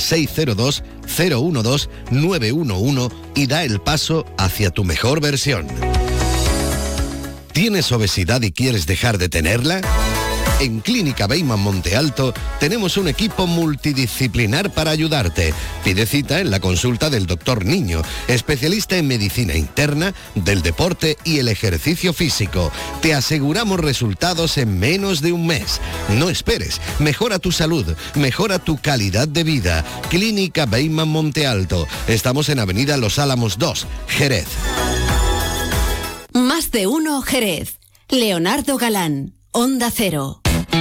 602-012-911 y da el paso hacia tu mejor versión. ¿Tienes obesidad y quieres dejar de tenerla? En Clínica Beyman Monte Alto tenemos un equipo multidisciplinar para ayudarte. Pide cita en la consulta del Dr. Niño, especialista en medicina interna, del deporte y el ejercicio físico. Te aseguramos resultados en menos de un mes. No esperes, mejora tu salud, mejora tu calidad de vida. Clínica Beyman Monte Alto. Estamos en Avenida Los Álamos 2, Jerez. Más de uno Jerez. Leonardo Galán, Onda Cero.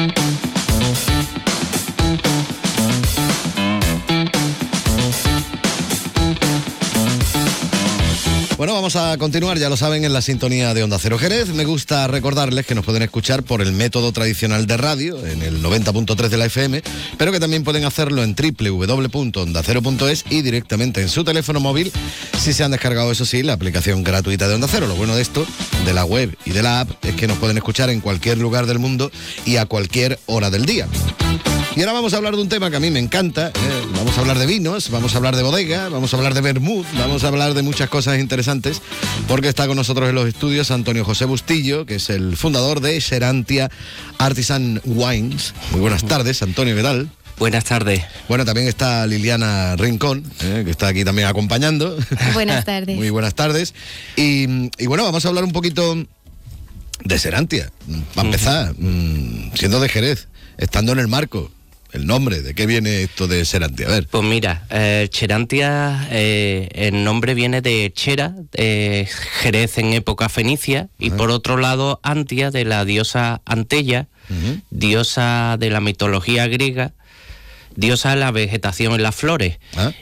Bueno, vamos a continuar, ya lo saben, en la sintonía de Onda Cero Jerez. Me gusta recordarles que nos pueden escuchar por el método tradicional de radio, en el 90.3 de la FM, pero que también pueden hacerlo en www.ondacero.es y directamente en su teléfono móvil, si se han descargado, eso sí, la aplicación gratuita de Onda Cero. Lo bueno de esto, de la web y de la app, es que nos pueden escuchar en cualquier lugar del mundo y a cualquier hora del día. Y ahora vamos a hablar de un tema que a mí me encanta. Vamos a hablar de vinos, vamos a hablar de bodega, vamos a hablar de vermut, vamos a hablar de muchas cosas interesantes, porque está con nosotros en los estudios Antonio José Bustillo, que es el fundador de Xerantia Artisan Wines. Muy buenas tardes, Antonio, ¿qué tal? Buenas tardes. Bueno, también está Liliana Rincón, que está aquí también acompañando. Buenas tardes. Muy buenas tardes. Y bueno, vamos a hablar un poquito de Xerantia. Para empezar, siendo de Jerez, estando en el marco. El nombre, ¿de qué viene esto de Xerantia? A ver. Pues mira, Xerantia, el nombre viene de Xera, Jerez en época fenicia, y por otro lado Antia, de la diosa Antella, diosa de la mitología griega, diosa de la vegetación y las flores.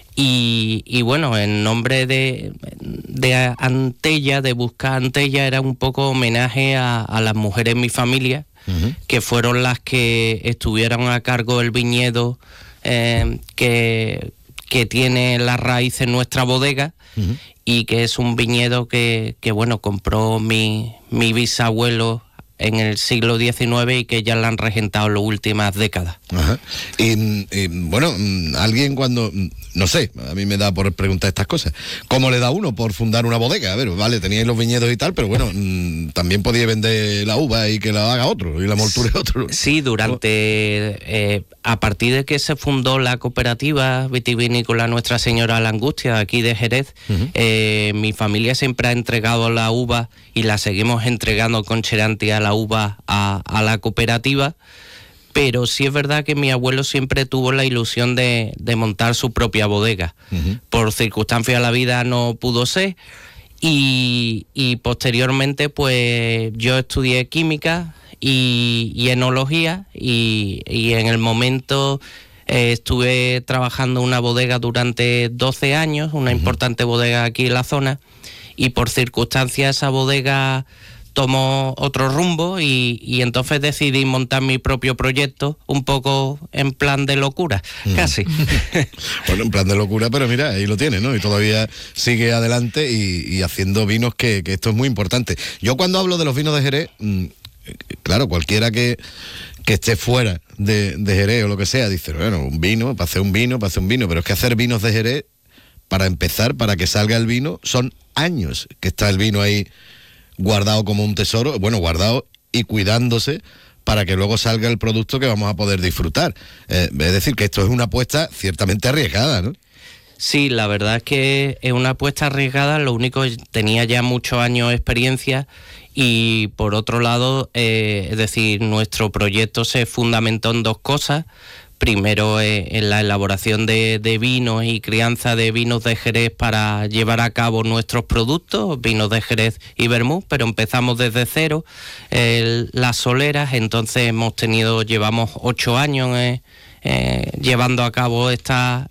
Y bueno, el nombre de Antella, de buscar Antella, era un poco homenaje a las mujeres en mi familia, que fueron las que estuvieron a cargo del viñedo que tiene la raíz en nuestra bodega, y que es un viñedo que bueno, compró mi bisabuelo en el siglo XIX y que ya la han regentado en las últimas décadas. Y bueno, alguien cuando, no sé, a mí me da por preguntar estas cosas, ¿cómo le da uno por fundar una bodega? A ver, vale, teníais los viñedos y tal, pero bueno, también podía vender la uva y que la haga otro, y la molture otro. Sí, a partir de que se fundó la cooperativa vitivinícola Nuestra Señora de la Angustia, aquí de Jerez, mi familia siempre ha entregado la uva, y la seguimos entregando con Xerantia la uva a la cooperativa. Pero sí es verdad que mi abuelo siempre tuvo la ilusión de montar su propia bodega. Por circunstancias de la vida no pudo ser, y posteriormente pues yo estudié química y enología, y en el momento estuve trabajando en una bodega durante 12 años, una importante bodega aquí en la zona, y por circunstancias esa bodega tomó otro rumbo y entonces decidí montar mi propio proyecto, un poco en plan de locura, casi. Bueno, en plan de locura, pero mira, ahí lo tiene, ¿no? Y todavía sigue adelante y haciendo vinos, que esto es muy importante. Yo cuando hablo de los vinos de Jerez, claro, cualquiera que esté fuera de Jerez o lo que sea, dice, bueno, un vino, para hacer un vino, pero es que hacer vinos de Jerez, para empezar, para que salga el vino, son años que está el vino ahí guardado como un tesoro, bueno, guardado y cuidándose para que luego salga el producto que vamos a poder disfrutar. Es decir, que esto es una apuesta ciertamente arriesgada, ¿no? Sí, la verdad es que es una apuesta arriesgada, lo único es tenía ya muchos años de experiencia y por otro lado, es decir, nuestro proyecto se fundamentó en dos cosas. Primero en la elaboración de vinos y crianza de vinos de Jerez para llevar a cabo nuestros productos, vinos de Jerez y vermut, pero empezamos desde cero, las soleras, entonces llevamos 8 años llevando a cabo estas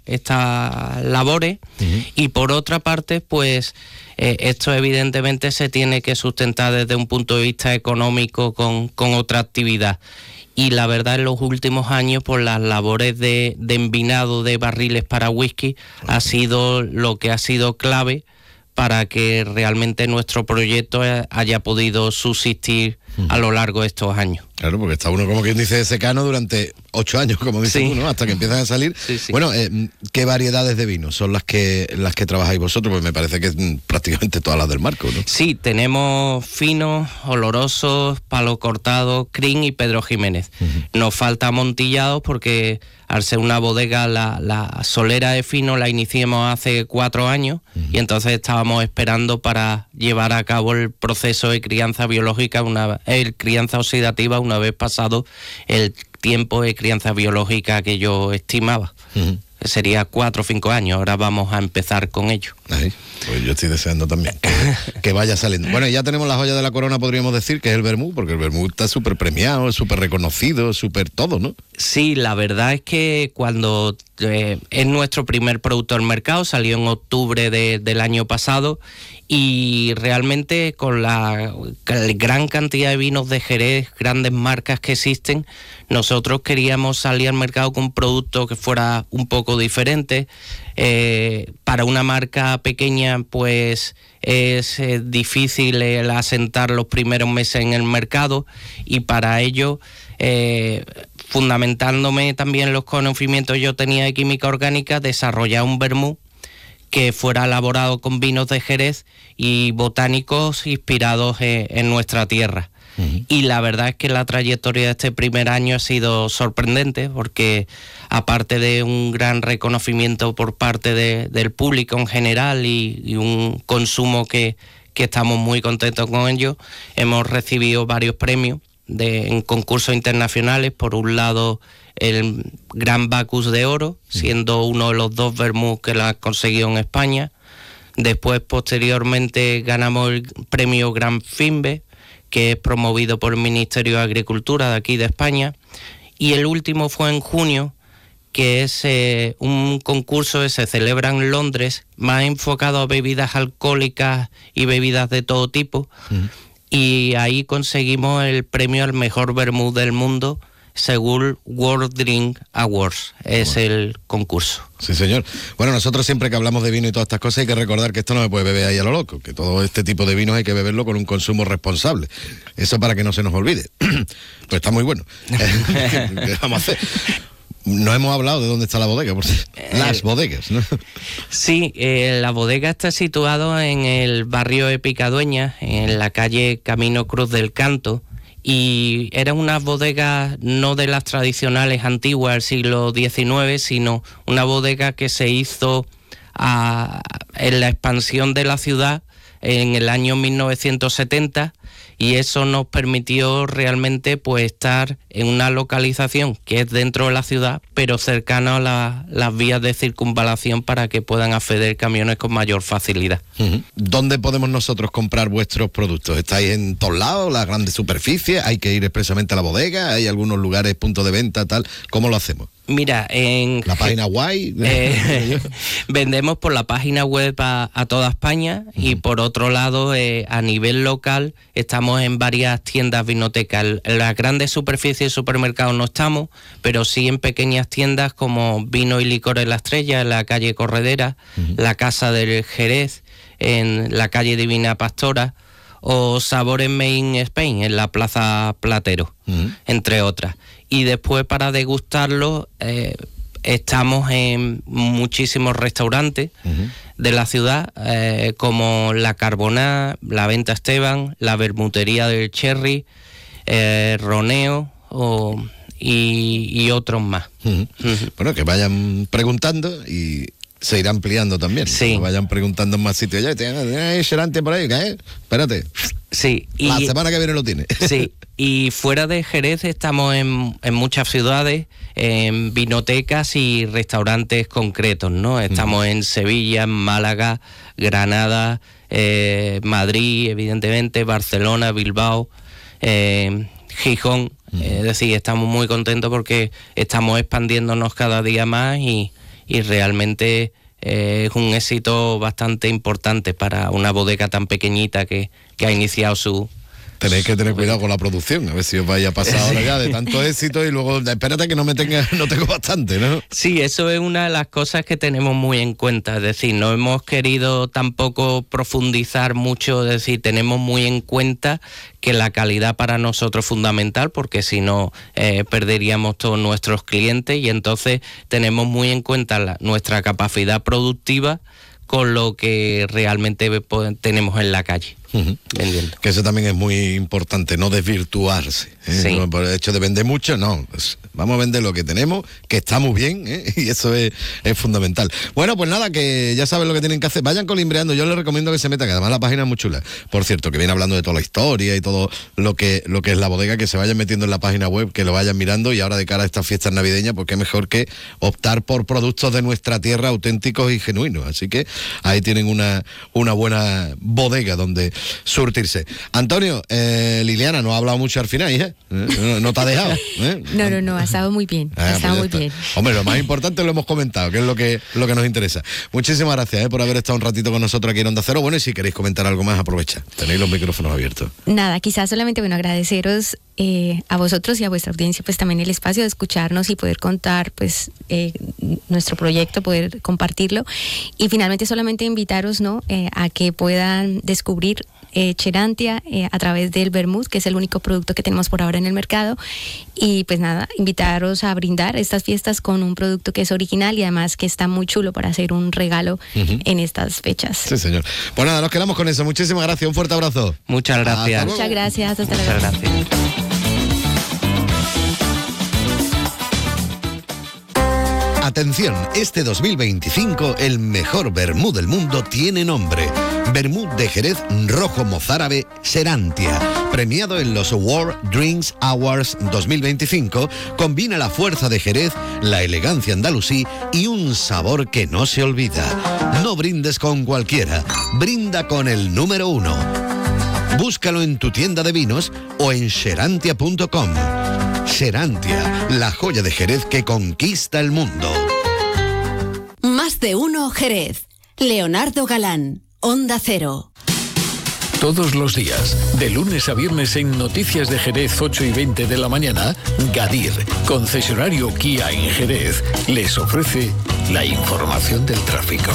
labores. Y por otra parte, pues esto evidentemente se tiene que sustentar desde un punto de vista económico con otra actividad. Y la verdad, en los últimos años, por las labores de envinado de barriles para whisky, ha sido lo que ha sido clave para que realmente nuestro proyecto haya podido subsistir a lo largo de estos años. Claro, porque está uno, como quien dice, secano durante 8 años, como dices tú, ¿no? Hasta que empiezan a salir. Sí. Bueno, ¿qué variedades de vinos son las que trabajáis vosotros? Pues me parece que es prácticamente todas las del marco, ¿no? Sí, tenemos finos, olorosos, palo cortado, Crin y Pedro Jiménez. Nos falta amontillados porque al ser una bodega, la solera de fino la iniciamos hace 4 años y entonces estábamos esperando para llevar a cabo el proceso de crianza biológica, crianza oxidativa, una vez pasado el tiempo de crianza biológica que yo estimaba. Sería 4 o 5 años, ahora vamos a empezar con ello. Ay, pues yo estoy deseando también que vaya saliendo. Bueno, ya tenemos la joya de la corona, podríamos decir, que es el vermut, porque el vermut está súper premiado, súper reconocido, súper todo, ¿no? Sí, la verdad es que cuando es nuestro primer producto al mercado, salió en octubre del año pasado, y realmente con la gran cantidad de vinos de Jerez, grandes marcas que existen, nosotros queríamos salir al mercado con un producto que fuera un poco diferente. Para una marca pequeña pues es difícil el asentar los primeros meses en el mercado, y para ello, fundamentándome también en los conocimientos que yo tenía de química orgánica, desarrollar un vermut que fuera elaborado con vinos de Jerez y botánicos inspirados en nuestra tierra. Y la verdad es que la trayectoria de este primer año ha sido sorprendente, porque aparte de un gran reconocimiento por parte del público en general y un consumo que estamos muy contentos con ello, hemos recibido varios premios en concursos internacionales. Por un lado, el Gran Bacchus de Oro, siendo uno de los 2 vermuts que la ha conseguido en España. Después, posteriormente, ganamos el premio Gran Finbe, que es promovido por el Ministerio de Agricultura de aquí de España. Y el último fue en junio, que es un concurso que se celebra en Londres, más enfocado a bebidas alcohólicas y bebidas de todo tipo. Y ahí conseguimos el premio al mejor vermut del mundo, según World Drink Awards, es el concurso. Sí, señor. Bueno, nosotros siempre que hablamos de vino y todas estas cosas hay que recordar que esto no se puede beber ahí a lo loco, que todo este tipo de vinos hay que beberlo con un consumo responsable. Eso para que no se nos olvide. Pues está muy bueno. ¿Qué vamos a hacer? No hemos hablado de dónde está la bodega, por las bodegas, ¿no? Sí, la bodega está situada en el barrio de Picadueña, en la calle Camino Cruz del Canto, y era una bodega no de las tradicionales antiguas del siglo XIX, sino una bodega que se hizo en la expansión de la ciudad en el año 1970, y eso nos permitió realmente pues estar en una localización que es dentro de la ciudad, pero cercano a las vías de circunvalación para que puedan acceder camiones con mayor facilidad. ¿Dónde podemos nosotros comprar vuestros productos? ¿Estáis en todos lados, las grandes superficies? ¿Hay que ir expresamente a la bodega? ¿Hay algunos lugares, puntos de venta, tal? ¿Cómo lo hacemos? Mira, en la página guay vendemos por la página web a toda España y por otro lado a nivel local estamos en varias tiendas vinotecas. En las grandes superficies de supermercados no estamos, pero sí en pequeñas tiendas como Vino y Licores La Estrella en la calle Corredera, la Casa del Jerez en la calle Divina Pastora o Sabores Made in Spain en la Plaza Platero, entre otras. Y después para degustarlo estamos en muchísimos restaurantes de la ciudad, como La Carbonà, La Venta Esteban, La Bermutería del Cherry, Roneo y otros más. Bueno, que vayan preguntando y se irá ampliando también. Sí. Que vayan preguntando en más sitios. Ya, ¿tienes Xerante por ahí? ¿Qué? Espérate. Sí. La semana que viene lo tiene. Sí. Y fuera de Jerez estamos en muchas ciudades, en vinotecas y restaurantes concretos, ¿no? Estamos en Sevilla, en Málaga, Granada, Madrid, evidentemente, Barcelona, Bilbao, Gijón. Es decir, estamos muy contentos porque estamos expandiéndonos cada día más y realmente es un éxito bastante importante para una bodega tan pequeñita que ha iniciado su... Tenéis que tener cuidado con la producción, a ver si os vaya a pasar ahora ya de tanto éxito y luego espérate que no tengo bastante, ¿no? Sí, eso es una de las cosas que tenemos muy en cuenta, es decir, no hemos querido tampoco profundizar mucho, es decir, tenemos muy en cuenta que la calidad para nosotros es fundamental, porque si no perderíamos todos nuestros clientes, y entonces tenemos muy en cuenta nuestra capacidad productiva con lo que realmente tenemos en la calle. Vendiendo. Que eso también es muy importante, no desvirtuarse. Sí. No, por el hecho de vender mucho, no. Pues vamos a vender lo que tenemos, que está muy bien, y eso es fundamental. Bueno, pues nada, que ya saben lo que tienen que hacer. Vayan colimbreando, yo les recomiendo que se metan, que además la página es muy chula. Por cierto, que viene hablando de toda la historia y todo lo que es la bodega, que se vayan metiendo en la página web, que lo vayan mirando, y ahora de cara a estas fiestas navideñas, pues qué mejor que optar por productos de nuestra tierra auténticos y genuinos. Así que ahí tienen una buena bodega donde surtirse. Antonio, Liliana, no ha hablado mucho al final, hija. No te ha dejado. No, ha estado muy bien. Ha estado muy bien. Hombre, lo más importante lo hemos comentado, que es lo que nos interesa. Muchísimas gracias por haber estado un ratito con nosotros aquí en Onda Cero. Bueno, y si queréis comentar algo más, aprovecha. Tenéis los micrófonos abiertos. Nada, quizás solamente, agradeceros a vosotros y a vuestra audiencia, pues también el espacio de escucharnos y poder contar, pues, nuestro proyecto, poder compartirlo. Y finalmente solamente invitaros, ¿no?, a que puedan descubrir Xerantia a través del vermut, que es el único producto que tenemos por ahora en el mercado, y pues nada, invitaros a brindar estas fiestas con un producto que es original y además que está muy chulo para hacer un regalo en estas fechas. Sí, señor. Pues nada, nos quedamos con eso. Muchísimas gracias, un fuerte abrazo. Muchas gracias. Muchas gracias, hasta luego. Muchas gracias. Atención, este 2025 el mejor vermú del mundo tiene nombre. Vermú de Jerez Rojo Mozárabe Xerantia. Premiado en los World Drinks Awards 2025, combina la fuerza de Jerez, la elegancia andalusí y un sabor que no se olvida. No brindes con cualquiera, brinda con el número 1. Búscalo en tu tienda de vinos o en xerantia.com. Xerantia, la joya de Jerez que conquista el mundo. Más de uno Jerez. Leonardo Galán, Onda Cero. Todos los días, de lunes a viernes en Noticias de Jerez 8:20 de la mañana, Gadir, concesionario Kia en Jerez, les ofrece la información del tráfico.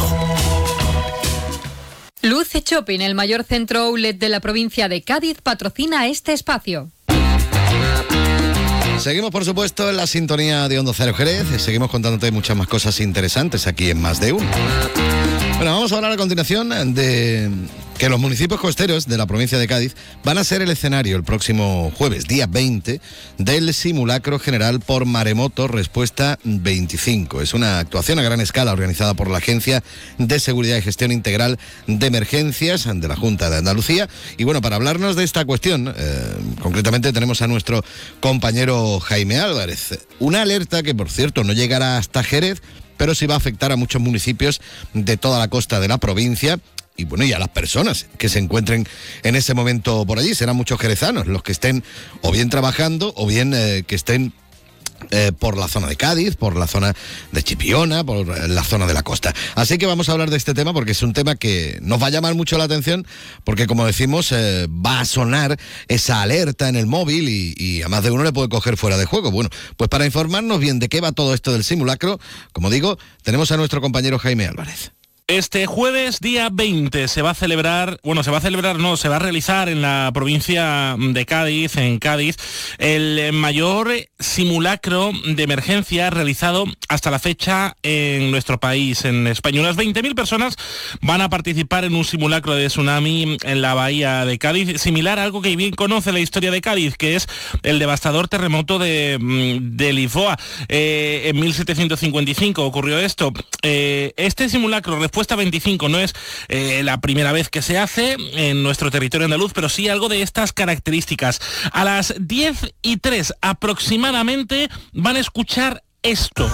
Luce Shopping, el mayor centro outlet de la provincia de Cádiz, patrocina este espacio. Seguimos, por supuesto, en la sintonía de Onda Cero Jerez. Seguimos contándote muchas más cosas interesantes aquí en Más de Uno. Bueno, vamos a hablar a continuación de que los municipios costeros de la provincia de Cádiz van a ser el escenario el próximo jueves, día 20, del simulacro general por maremoto Respuesta 25. Es una actuación a gran escala organizada por la Agencia de Seguridad y Gestión Integral de Emergencias de la Junta de Andalucía. Y bueno, para hablarnos de esta cuestión, concretamente tenemos a nuestro compañero Jaime Álvarez. Una alerta que, por cierto, no llegará hasta Jerez, pero sí va a afectar a muchos municipios de toda la costa de la provincia. Y bueno, y a las personas que se encuentren en ese momento por allí. Serán muchos jerezanos los que estén o bien trabajando o bien que estén por la zona de Cádiz, por la zona de Chipiona, por la zona de la costa. Así que vamos a hablar de este tema porque es un tema que nos va a llamar mucho la atención porque, como decimos, va a sonar esa alerta en el móvil y a más de uno le puede coger fuera de juego. Bueno, pues para informarnos bien de qué va todo esto del simulacro, como digo, tenemos a nuestro compañero Jaime Álvarez. Este jueves, día 20, se va a realizar en la provincia de Cádiz, en Cádiz, el mayor simulacro de emergencia realizado hasta la fecha en nuestro país, en España. Unas 20.000 personas van a participar en un simulacro de tsunami en la bahía de Cádiz, similar a algo que bien conoce la historia de Cádiz, que es el devastador terremoto de Lisboa. En 1755 ocurrió esto. Este simulacro Respuesta 25 no es la primera vez que se hace en nuestro territorio andaluz, pero sí algo de estas características. A las 10:03 aproximadamente van a escuchar esto.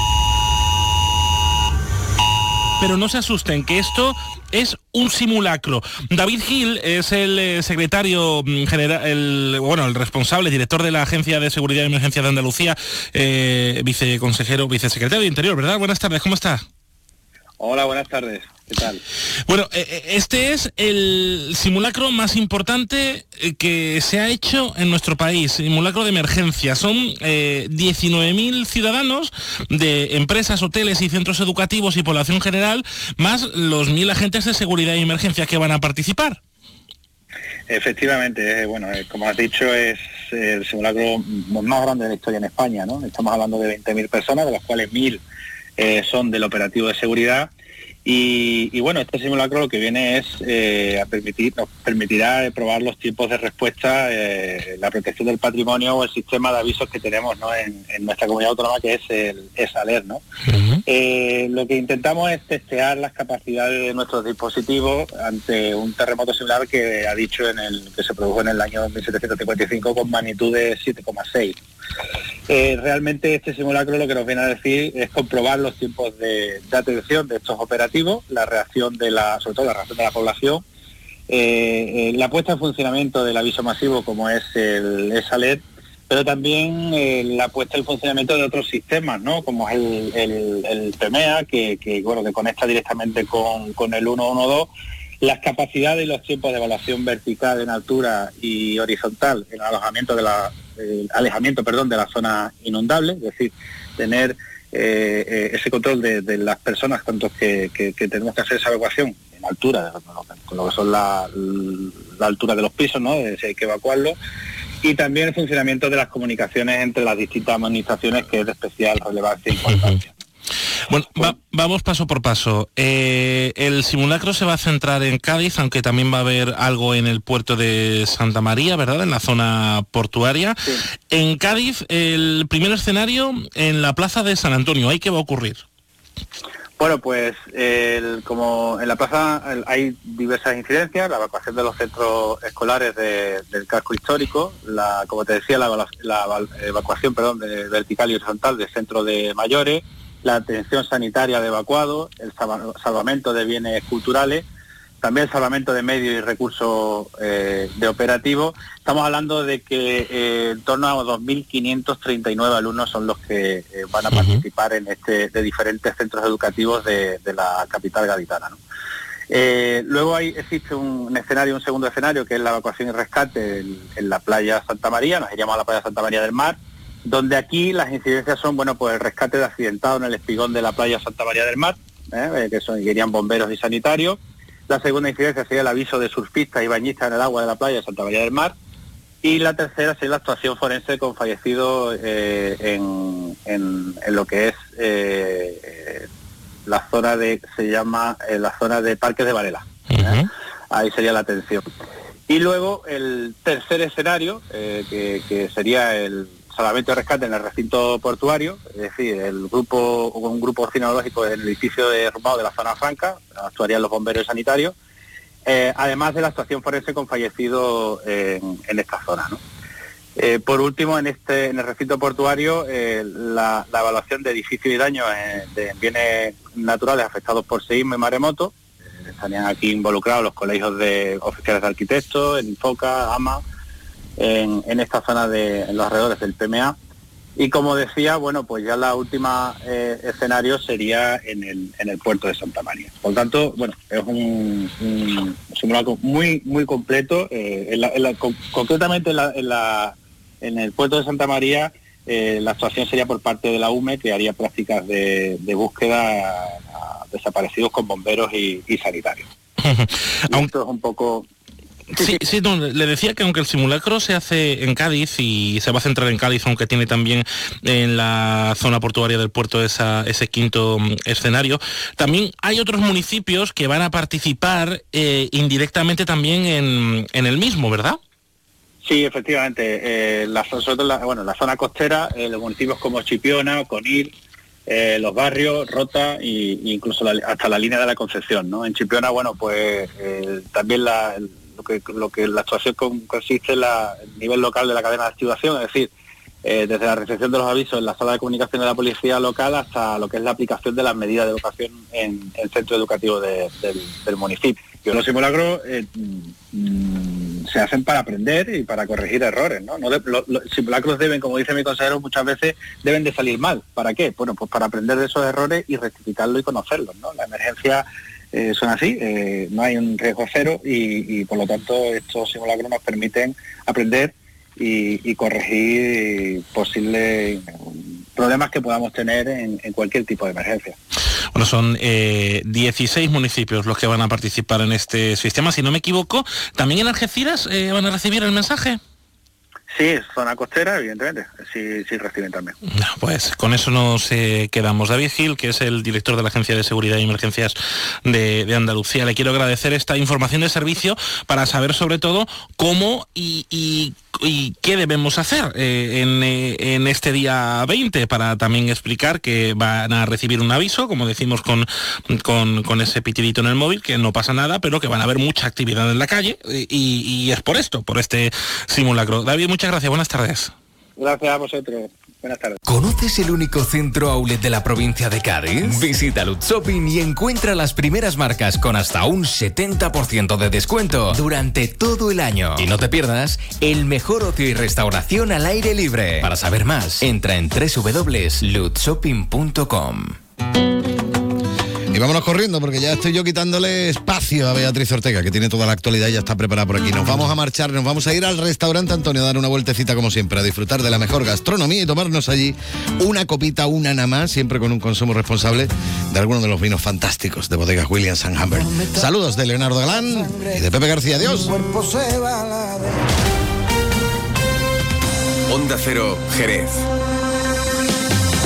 Pero no se asusten, que esto es un simulacro. David Gil es el secretario general, el responsable, director de la Agencia de Seguridad y Emergencia de Andalucía, vicesecretario de Interior, ¿verdad? Buenas tardes, ¿cómo está? Hola, buenas tardes. ¿Qué tal? Bueno, este es el simulacro más importante que se ha hecho en nuestro país, simulacro de emergencia. Son 19.000 ciudadanos de empresas, hoteles y centros educativos y población general, más los 1.000 agentes de seguridad y emergencia que van a participar. Efectivamente, como has dicho, es el simulacro más grande de la historia en España, ¿no? Estamos hablando de 20.000 personas, de las cuales 1.000 son del operativo de seguridad. Y bueno, este simulacro lo que viene es nos permitirá probar los tiempos de respuesta, la protección del patrimonio o el sistema de avisos que tenemos, ¿no?, en nuestra comunidad autónoma, que es el ESALER, ¿no? Lo que intentamos es testear las capacidades de nuestros dispositivos ante un terremoto similar que ha dicho que se produjo en el año 1755 con magnitud de 7,6. Realmente este simulacro lo que nos viene a decir es comprobar los tiempos de atención de estos operativos, la reacción sobre todo la reacción de la población, la puesta en funcionamiento del aviso masivo como es el ESALER, pero también la puesta en funcionamiento de otros sistemas, ¿no?, como es el PEMEA, que conecta directamente con el 112, las capacidades y los tiempos de evaluación vertical en altura y horizontal en el alejamiento de la zona inundable, es decir, tener ese control de las personas tanto que tenemos que hacer esa evacuación en altura, con lo que son la altura de los pisos, ¿no?, si hay que evacuarlo, y también el funcionamiento de las comunicaciones entre las distintas administraciones, que es de especial relevancia e importancia. Bueno, vamos paso por paso. El simulacro se va a centrar en Cádiz, aunque también va a haber algo en el puerto de Santa María, ¿verdad?, en la zona portuaria. Sí. En Cádiz, el primer escenario en la plaza de San Antonio. ¿Ahí qué va a ocurrir? Bueno, pues como en la plaza hay diversas incidencias, la evacuación de los centros escolares del casco histórico, como te decía, la evacuación de vertical y horizontal del centro de mayores, la atención sanitaria de evacuados, el salvamento de bienes culturales, también el salvamento de medios y recursos de operativos. Estamos hablando de que en torno a 2.539 alumnos son los que van a participar en de diferentes centros educativos de la capital gaditana, ¿no? Luego existe un segundo escenario, que es la evacuación y rescate en la playa Santa María. Nos iríamos a la playa Santa María del Mar, donde aquí las incidencias son, el rescate de accidentados en el espigón de la playa Santa María del Mar, que irían bomberos y sanitarios. La segunda incidencia sería el aviso de surfistas y bañistas en el agua de la playa Santa María del Mar. Y la tercera sería la actuación forense con fallecidos en lo que es la zona de Parques de Varela. ahí sería la atención. Y luego el tercer escenario, que sería el salvamento y rescate en el recinto portuario, es decir, un grupo cinológico en el edificio derrumbado de la zona franca, actuarían los bomberos y sanitarios, además de la actuación forense con fallecidos en esta zona, ¿no? Por último, en el recinto portuario, la evaluación de edificios y daños de bienes naturales afectados por seísmo y maremoto. Estarían aquí involucrados los colegios de oficiales de arquitectos, el INFOCA, AMA, en esta zona en los alrededores del PMA. Y como decía, bueno, pues ya la última escenario sería en el puerto de Santa María. Por lo tanto, bueno, es un simulacro muy muy completo. Concretamente en el puerto de Santa María, la actuación sería por parte de la UME, que haría prácticas de búsqueda a desaparecidos con bomberos y sanitarios. Esto es un poco... Sí, no, le decía que aunque el simulacro se hace en Cádiz y se va a centrar en Cádiz, aunque tiene también en la zona portuaria del puerto ese quinto escenario, también hay otros municipios que van a participar indirectamente también en el mismo, ¿verdad? Sí, efectivamente. Sobre todo la zona costera, los municipios como Chipiona, Conil, los barrios, Rota e incluso hasta la línea de la Concepción, ¿no? En Chipiona, bueno, pues también lo que la actuación consiste en el nivel local de la cadena de activación, es decir, desde la recepción de los avisos en la sala de comunicación de la policía local hasta lo que es la aplicación de las medidas de educación en el centro educativo del municipio. Los simulacros se hacen para aprender y para corregir errores, ¿no? Los simulacros deben, como dice mi consejero, muchas veces deben de salir mal. ¿Para qué? Bueno, pues para aprender de esos errores y rectificarlos y conocerlos, ¿no? La emergencia son así, no hay un riesgo cero y por lo tanto estos simulacros nos permiten aprender y corregir posibles problemas que podamos tener en cualquier tipo de emergencia. Bueno, son 16 municipios los que van a participar en este sistema. Si no me equivoco, ¿también en Algeciras van a recibir el mensaje? Sí, zona costera, evidentemente, sí reciben también. Pues con eso nos quedamos. David Gil, que es el director de la Agencia de Seguridad y Emergencias de Andalucía, le quiero agradecer esta información de servicio para saber sobre todo cómo y qué debemos hacer en este día 20, para también explicar que van a recibir un aviso, como decimos con ese pitidito en el móvil, que no pasa nada, pero que van a haber mucha actividad en la calle y es por este simulacro. David, muchas gracias, buenas tardes. Gracias a vosotros. Buenas tardes. ¿Conoces el único centro outlet de la provincia de Cádiz? Visita Lutz Shopping y encuentra las primeras marcas con hasta un 70% de descuento durante todo el año. Y no te pierdas el mejor ocio y restauración al aire libre. Para saber más, entra en www.lutzshopping.com. Y vámonos corriendo porque ya estoy yo quitándole espacio a Beatriz Ortega, que tiene toda la actualidad y ya está preparada por aquí. Nos vamos a marchar, nos vamos a ir al restaurante Antonio a dar una vueltecita como siempre, a disfrutar de la mejor gastronomía y tomarnos allí una copita, una nada más, siempre con un consumo responsable de algunos de los vinos fantásticos de bodegas Williams & Humber. Saludos de Leonardo Galán y de Pepe García. Adiós. Onda Cero, Jerez.